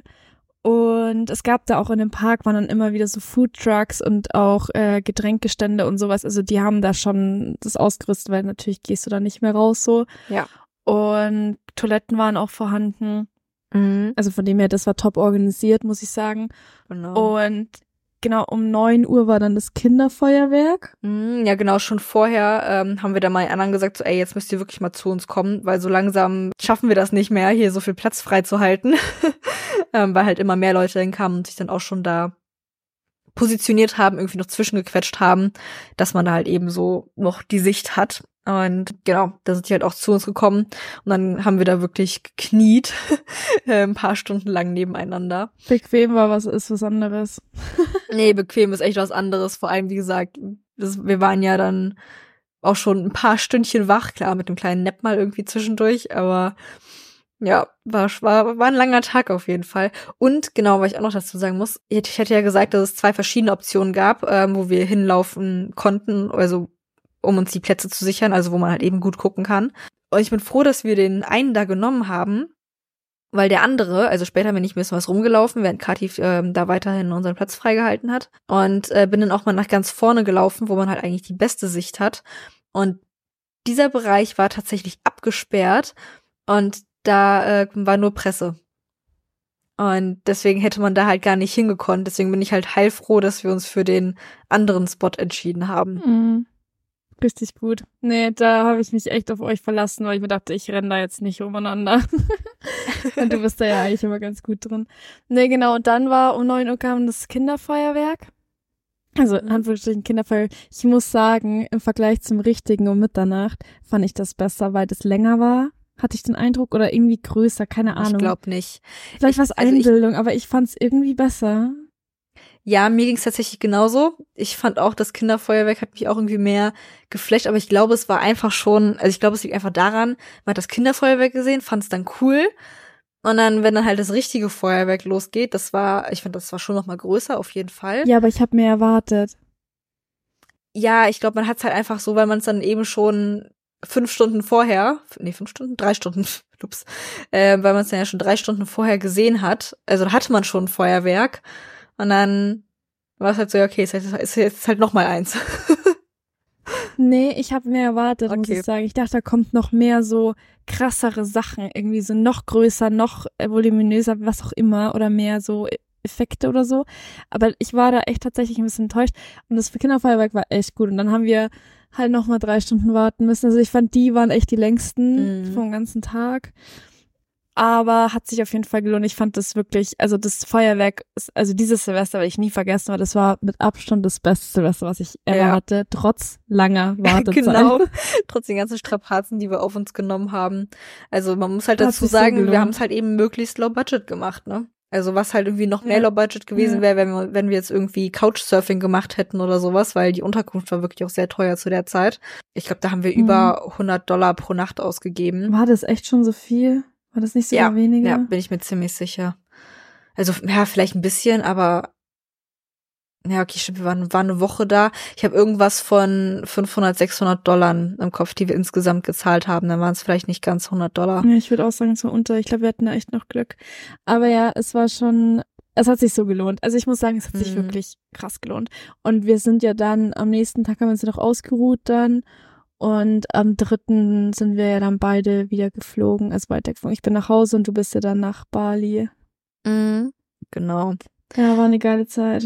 Und es gab da auch in dem Park, waren dann immer wieder so Foodtrucks und auch Getränkestände und sowas. Also die haben da schon das ausgerüstet, weil natürlich gehst du da nicht mehr raus so. Ja. Und Toiletten waren auch vorhanden. Also von dem her, das war top organisiert, muss ich sagen. Genau. Und genau, um 9 Uhr war dann das Kinderfeuerwerk. Ja, genau, schon vorher haben wir da mal anderen gesagt, so, ey, jetzt müsst ihr wirklich mal zu uns kommen, weil so langsam schaffen wir das nicht mehr, hier so viel Platz freizuhalten, weil halt immer mehr Leute hinkamen und sich dann auch schon da positioniert haben, irgendwie noch zwischengequetscht haben, dass man da halt eben so noch die Sicht hat. Und genau, da sind die halt auch zu uns gekommen und dann haben wir da wirklich gekniet, ein paar Stunden lang nebeneinander. Bequem war was anderes. Nee, bequem ist echt was anderes. Vor allem, wie gesagt, wir waren ja dann auch schon ein paar Stündchen wach, klar, mit einem kleinen Nap mal irgendwie zwischendurch, aber ja, war ein langer Tag auf jeden Fall. Und genau, was ich auch noch dazu sagen muss, ich hätte ja gesagt, dass es 2 verschiedene Optionen gab, wo wir hinlaufen konnten, also um uns die Plätze zu sichern, also wo man halt eben gut gucken kann. Und ich bin froh, dass wir den einen da genommen haben, weil der andere, also später bin ich ein bisschen was rumgelaufen, während Kathi da weiterhin unseren Platz freigehalten hat. Und bin dann auch mal nach ganz vorne gelaufen, wo man halt eigentlich die beste Sicht hat. Und dieser Bereich war tatsächlich abgesperrt und da war nur Presse. Und deswegen hätte man da halt gar nicht hingekonnt. Deswegen bin ich halt heilfroh, dass wir uns für den anderen Spot entschieden haben. Richtig gut. Nee, da habe ich mich echt auf euch verlassen, weil ich mir dachte, ich renne da jetzt nicht umeinander. Und du bist da ja eigentlich immer ganz gut drin. Nee, genau. Und dann war um 9 Uhr kam das Kinderfeuerwerk. Also in Anführungsstrichen Kinderfeuerwerk. Ich muss sagen, im Vergleich zum richtigen um Mitternacht fand ich das besser, weil das länger war. Hatte ich den Eindruck, oder irgendwie größer, keine Ahnung. Ich glaube nicht. Vielleicht war es Einbildung, aber ich fand es irgendwie besser. Ja, mir ging es tatsächlich genauso. Ich fand auch, das Kinderfeuerwerk hat mich auch irgendwie mehr geflasht, aber ich glaube, es war einfach schon, also ich glaube, es liegt einfach daran, man hat das Kinderfeuerwerk gesehen, fand es dann cool. Und dann, wenn dann halt das richtige Feuerwerk losgeht, ich fand, das war schon noch mal größer, auf jeden Fall. Ja, aber ich habe mehr erwartet. Ja, ich glaube, man hat es halt einfach so, weil man es dann eben schon 3 Stunden, ups, weil man es dann ja schon 3 Stunden vorher gesehen hat. Also da hatte man schon ein Feuerwerk. Und dann war es halt so, okay, es ist jetzt halt noch mal eins. Nee, ich habe mehr erwartet, muss Okay. ich sagen. Ich dachte, da kommt noch mehr so krassere Sachen, irgendwie so noch größer, noch voluminöser, was auch immer, oder mehr so Effekte oder so. Aber ich war da echt tatsächlich ein bisschen enttäuscht. Und das Kinderfeuerwerk war echt gut. Und dann haben wir halt noch mal 3 Stunden warten müssen. Also ich fand, die waren echt die längsten vom ganzen Tag. Aber hat sich auf jeden Fall gelohnt. Ich fand das wirklich, also das Feuerwerk, also dieses Silvester werde ich nie vergessen, weil das war mit Abstand das beste Silvester, was ich ever hatte, trotz langer Wartezeit. Genau, trotz den ganzen Strapazen, die wir auf uns genommen haben. Also man muss halt Hat dazu sich so sagen, wir gelohnt. haben es halt eben möglichst low budget gemacht, ne? Also was halt irgendwie noch mehr low budget gewesen wäre, wenn wir jetzt irgendwie Couchsurfing gemacht hätten oder sowas, weil die Unterkunft war wirklich auch sehr teuer zu der Zeit. Ich glaube, da haben wir über $100 pro Nacht ausgegeben. War das echt schon so viel? War das nicht sogar weniger? Ja, bin ich mir ziemlich sicher. Also, ja, vielleicht ein bisschen, aber ja, okay, stimmt, wir waren eine Woche da. Ich habe irgendwas von $500, $600 im Kopf, die wir insgesamt gezahlt haben. Dann waren es vielleicht nicht ganz $100. Ja, ich würde auch sagen, so unter. Ich glaube, wir hatten da echt noch Glück. Aber ja, es hat sich so gelohnt. Also ich muss sagen, es hat sich wirklich krass gelohnt. Und wir sind ja dann, am nächsten Tag haben wir uns ja noch ausgeruht dann. Und am 3. sind wir ja dann beide wieder geflogen, also weitergeflogen. Ich bin nach Hause und du bist ja dann nach Bali. Genau. Ja, war eine geile Zeit.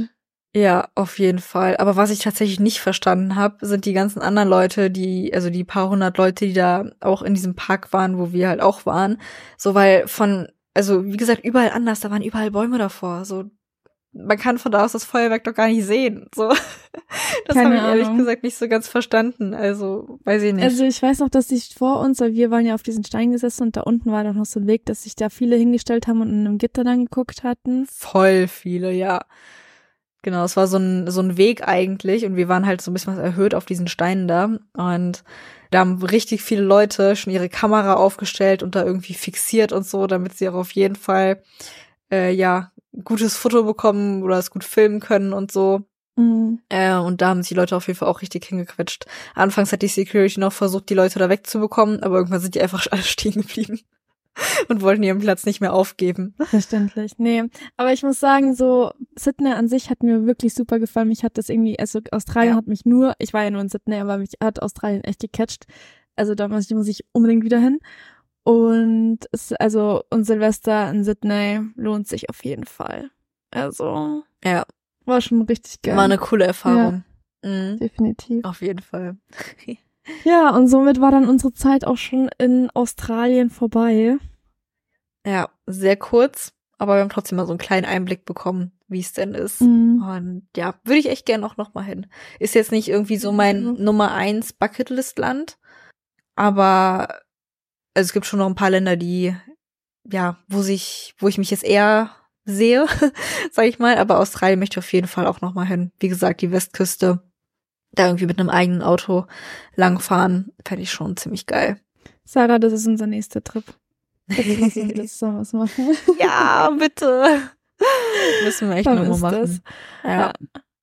Ja, auf jeden Fall. Aber was ich tatsächlich nicht verstanden habe, sind die ganzen anderen Leute, die paar hundert Leute, die da auch in diesem Park waren, wo wir halt auch waren. So, weil wie gesagt, überall anders, da waren überall Bäume davor. So, man kann von da aus das Feuerwerk doch gar nicht sehen. So, das habe ich ehrlich gesagt nicht so ganz verstanden. Also, weiß ich nicht. Also ich weiß noch, dass sich vor uns, weil wir waren ja auf diesen Stein gesessen und da unten war doch noch so ein Weg, dass sich da viele hingestellt haben und in einem Gitter dann geguckt hatten. Voll viele, ja. Genau, es war so ein Weg eigentlich und wir waren halt so ein bisschen was erhöht auf diesen Steinen da und da haben richtig viele Leute schon ihre Kamera aufgestellt und da irgendwie fixiert und so, damit sie auch auf jeden Fall ein gutes Foto bekommen oder es gut filmen können und so. Und da haben sich die Leute auf jeden Fall auch richtig hingequetscht. Anfangs hat die Security noch versucht, die Leute da wegzubekommen, aber irgendwann sind die einfach alle stehen geblieben. Und wollten ihren Platz nicht mehr aufgeben. Verständlich, nee. Aber ich muss sagen, so Sydney an sich hat mir wirklich super gefallen. Mich hat das irgendwie, also Australien hat mich ich war ja nur in Sydney, aber mich hat Australien echt gecatcht. Also da muss ich unbedingt wieder hin. Und und Silvester in Sydney lohnt sich auf jeden Fall. Also ja, war schon richtig geil. War eine coole Erfahrung. Ja, definitiv. Auf jeden Fall. Ja, und somit war dann unsere Zeit auch schon in Australien vorbei. Ja, sehr kurz, aber wir haben trotzdem mal so einen kleinen Einblick bekommen, wie es denn ist. Und ja, würde ich echt gerne auch noch mal hin. Ist jetzt nicht irgendwie so mein Nummer 1 Bucketlist-Land, aber es gibt schon noch ein paar Länder, die, ja, wo ich mich jetzt eher sehe, sag ich mal, aber Australien möchte ich auf jeden Fall auch noch mal hin. Wie gesagt, die Westküste. Da irgendwie mit einem eigenen Auto langfahren, fände ich schon ziemlich geil. Sarah, das ist unser nächster Trip. Jetzt sollen wir was machen. Ja, bitte. Müssen wir echt nochmal machen. Ja.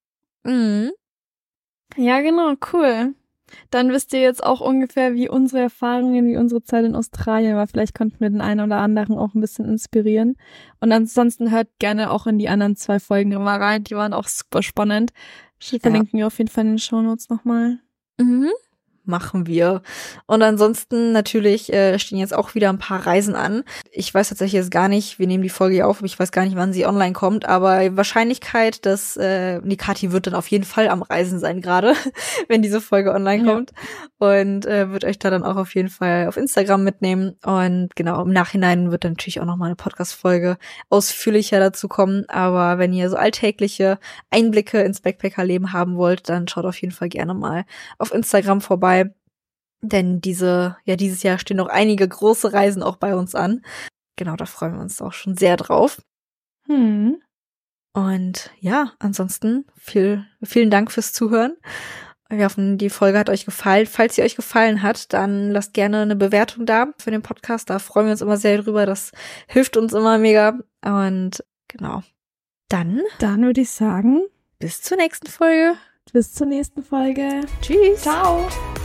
Ja, genau, cool. Dann wisst ihr jetzt auch ungefähr, wie unsere Erfahrungen, wie unsere Zeit in Australien war. Vielleicht konnten wir den einen oder anderen auch ein bisschen inspirieren. Und ansonsten hört gerne auch in die anderen 2 Folgen mal rein. Die waren auch super spannend. Verlinken wir auf jeden Fall in den Shownotes nochmal. Machen wir. Und ansonsten natürlich stehen jetzt auch wieder ein paar Reisen an. Ich weiß tatsächlich jetzt gar nicht, wir nehmen die Folge ja auf, aber ich weiß gar nicht, wann sie online kommt, aber Wahrscheinlichkeit, dass Kathi wird dann auf jeden Fall am Reisen sein gerade, wenn diese Folge online kommt und wird euch da dann auch auf jeden Fall auf Instagram mitnehmen und genau, im Nachhinein wird dann natürlich auch nochmal eine Podcast-Folge ausführlicher dazu kommen, aber wenn ihr so alltägliche Einblicke ins Backpacker-Leben haben wollt, dann schaut auf jeden Fall gerne mal auf Instagram vorbei. Denn dieses Jahr stehen noch einige große Reisen auch bei uns an. Genau, da freuen wir uns auch schon sehr drauf. Und ja, ansonsten vielen Dank fürs Zuhören. Wir hoffen, die Folge hat euch gefallen. Falls sie euch gefallen hat, dann lasst gerne eine Bewertung da für den Podcast. Da freuen wir uns immer sehr drüber. Das hilft uns immer mega. Und genau, dann würde ich sagen, bis zur nächsten Folge. Bis zur nächsten Folge. Tschüss. Ciao.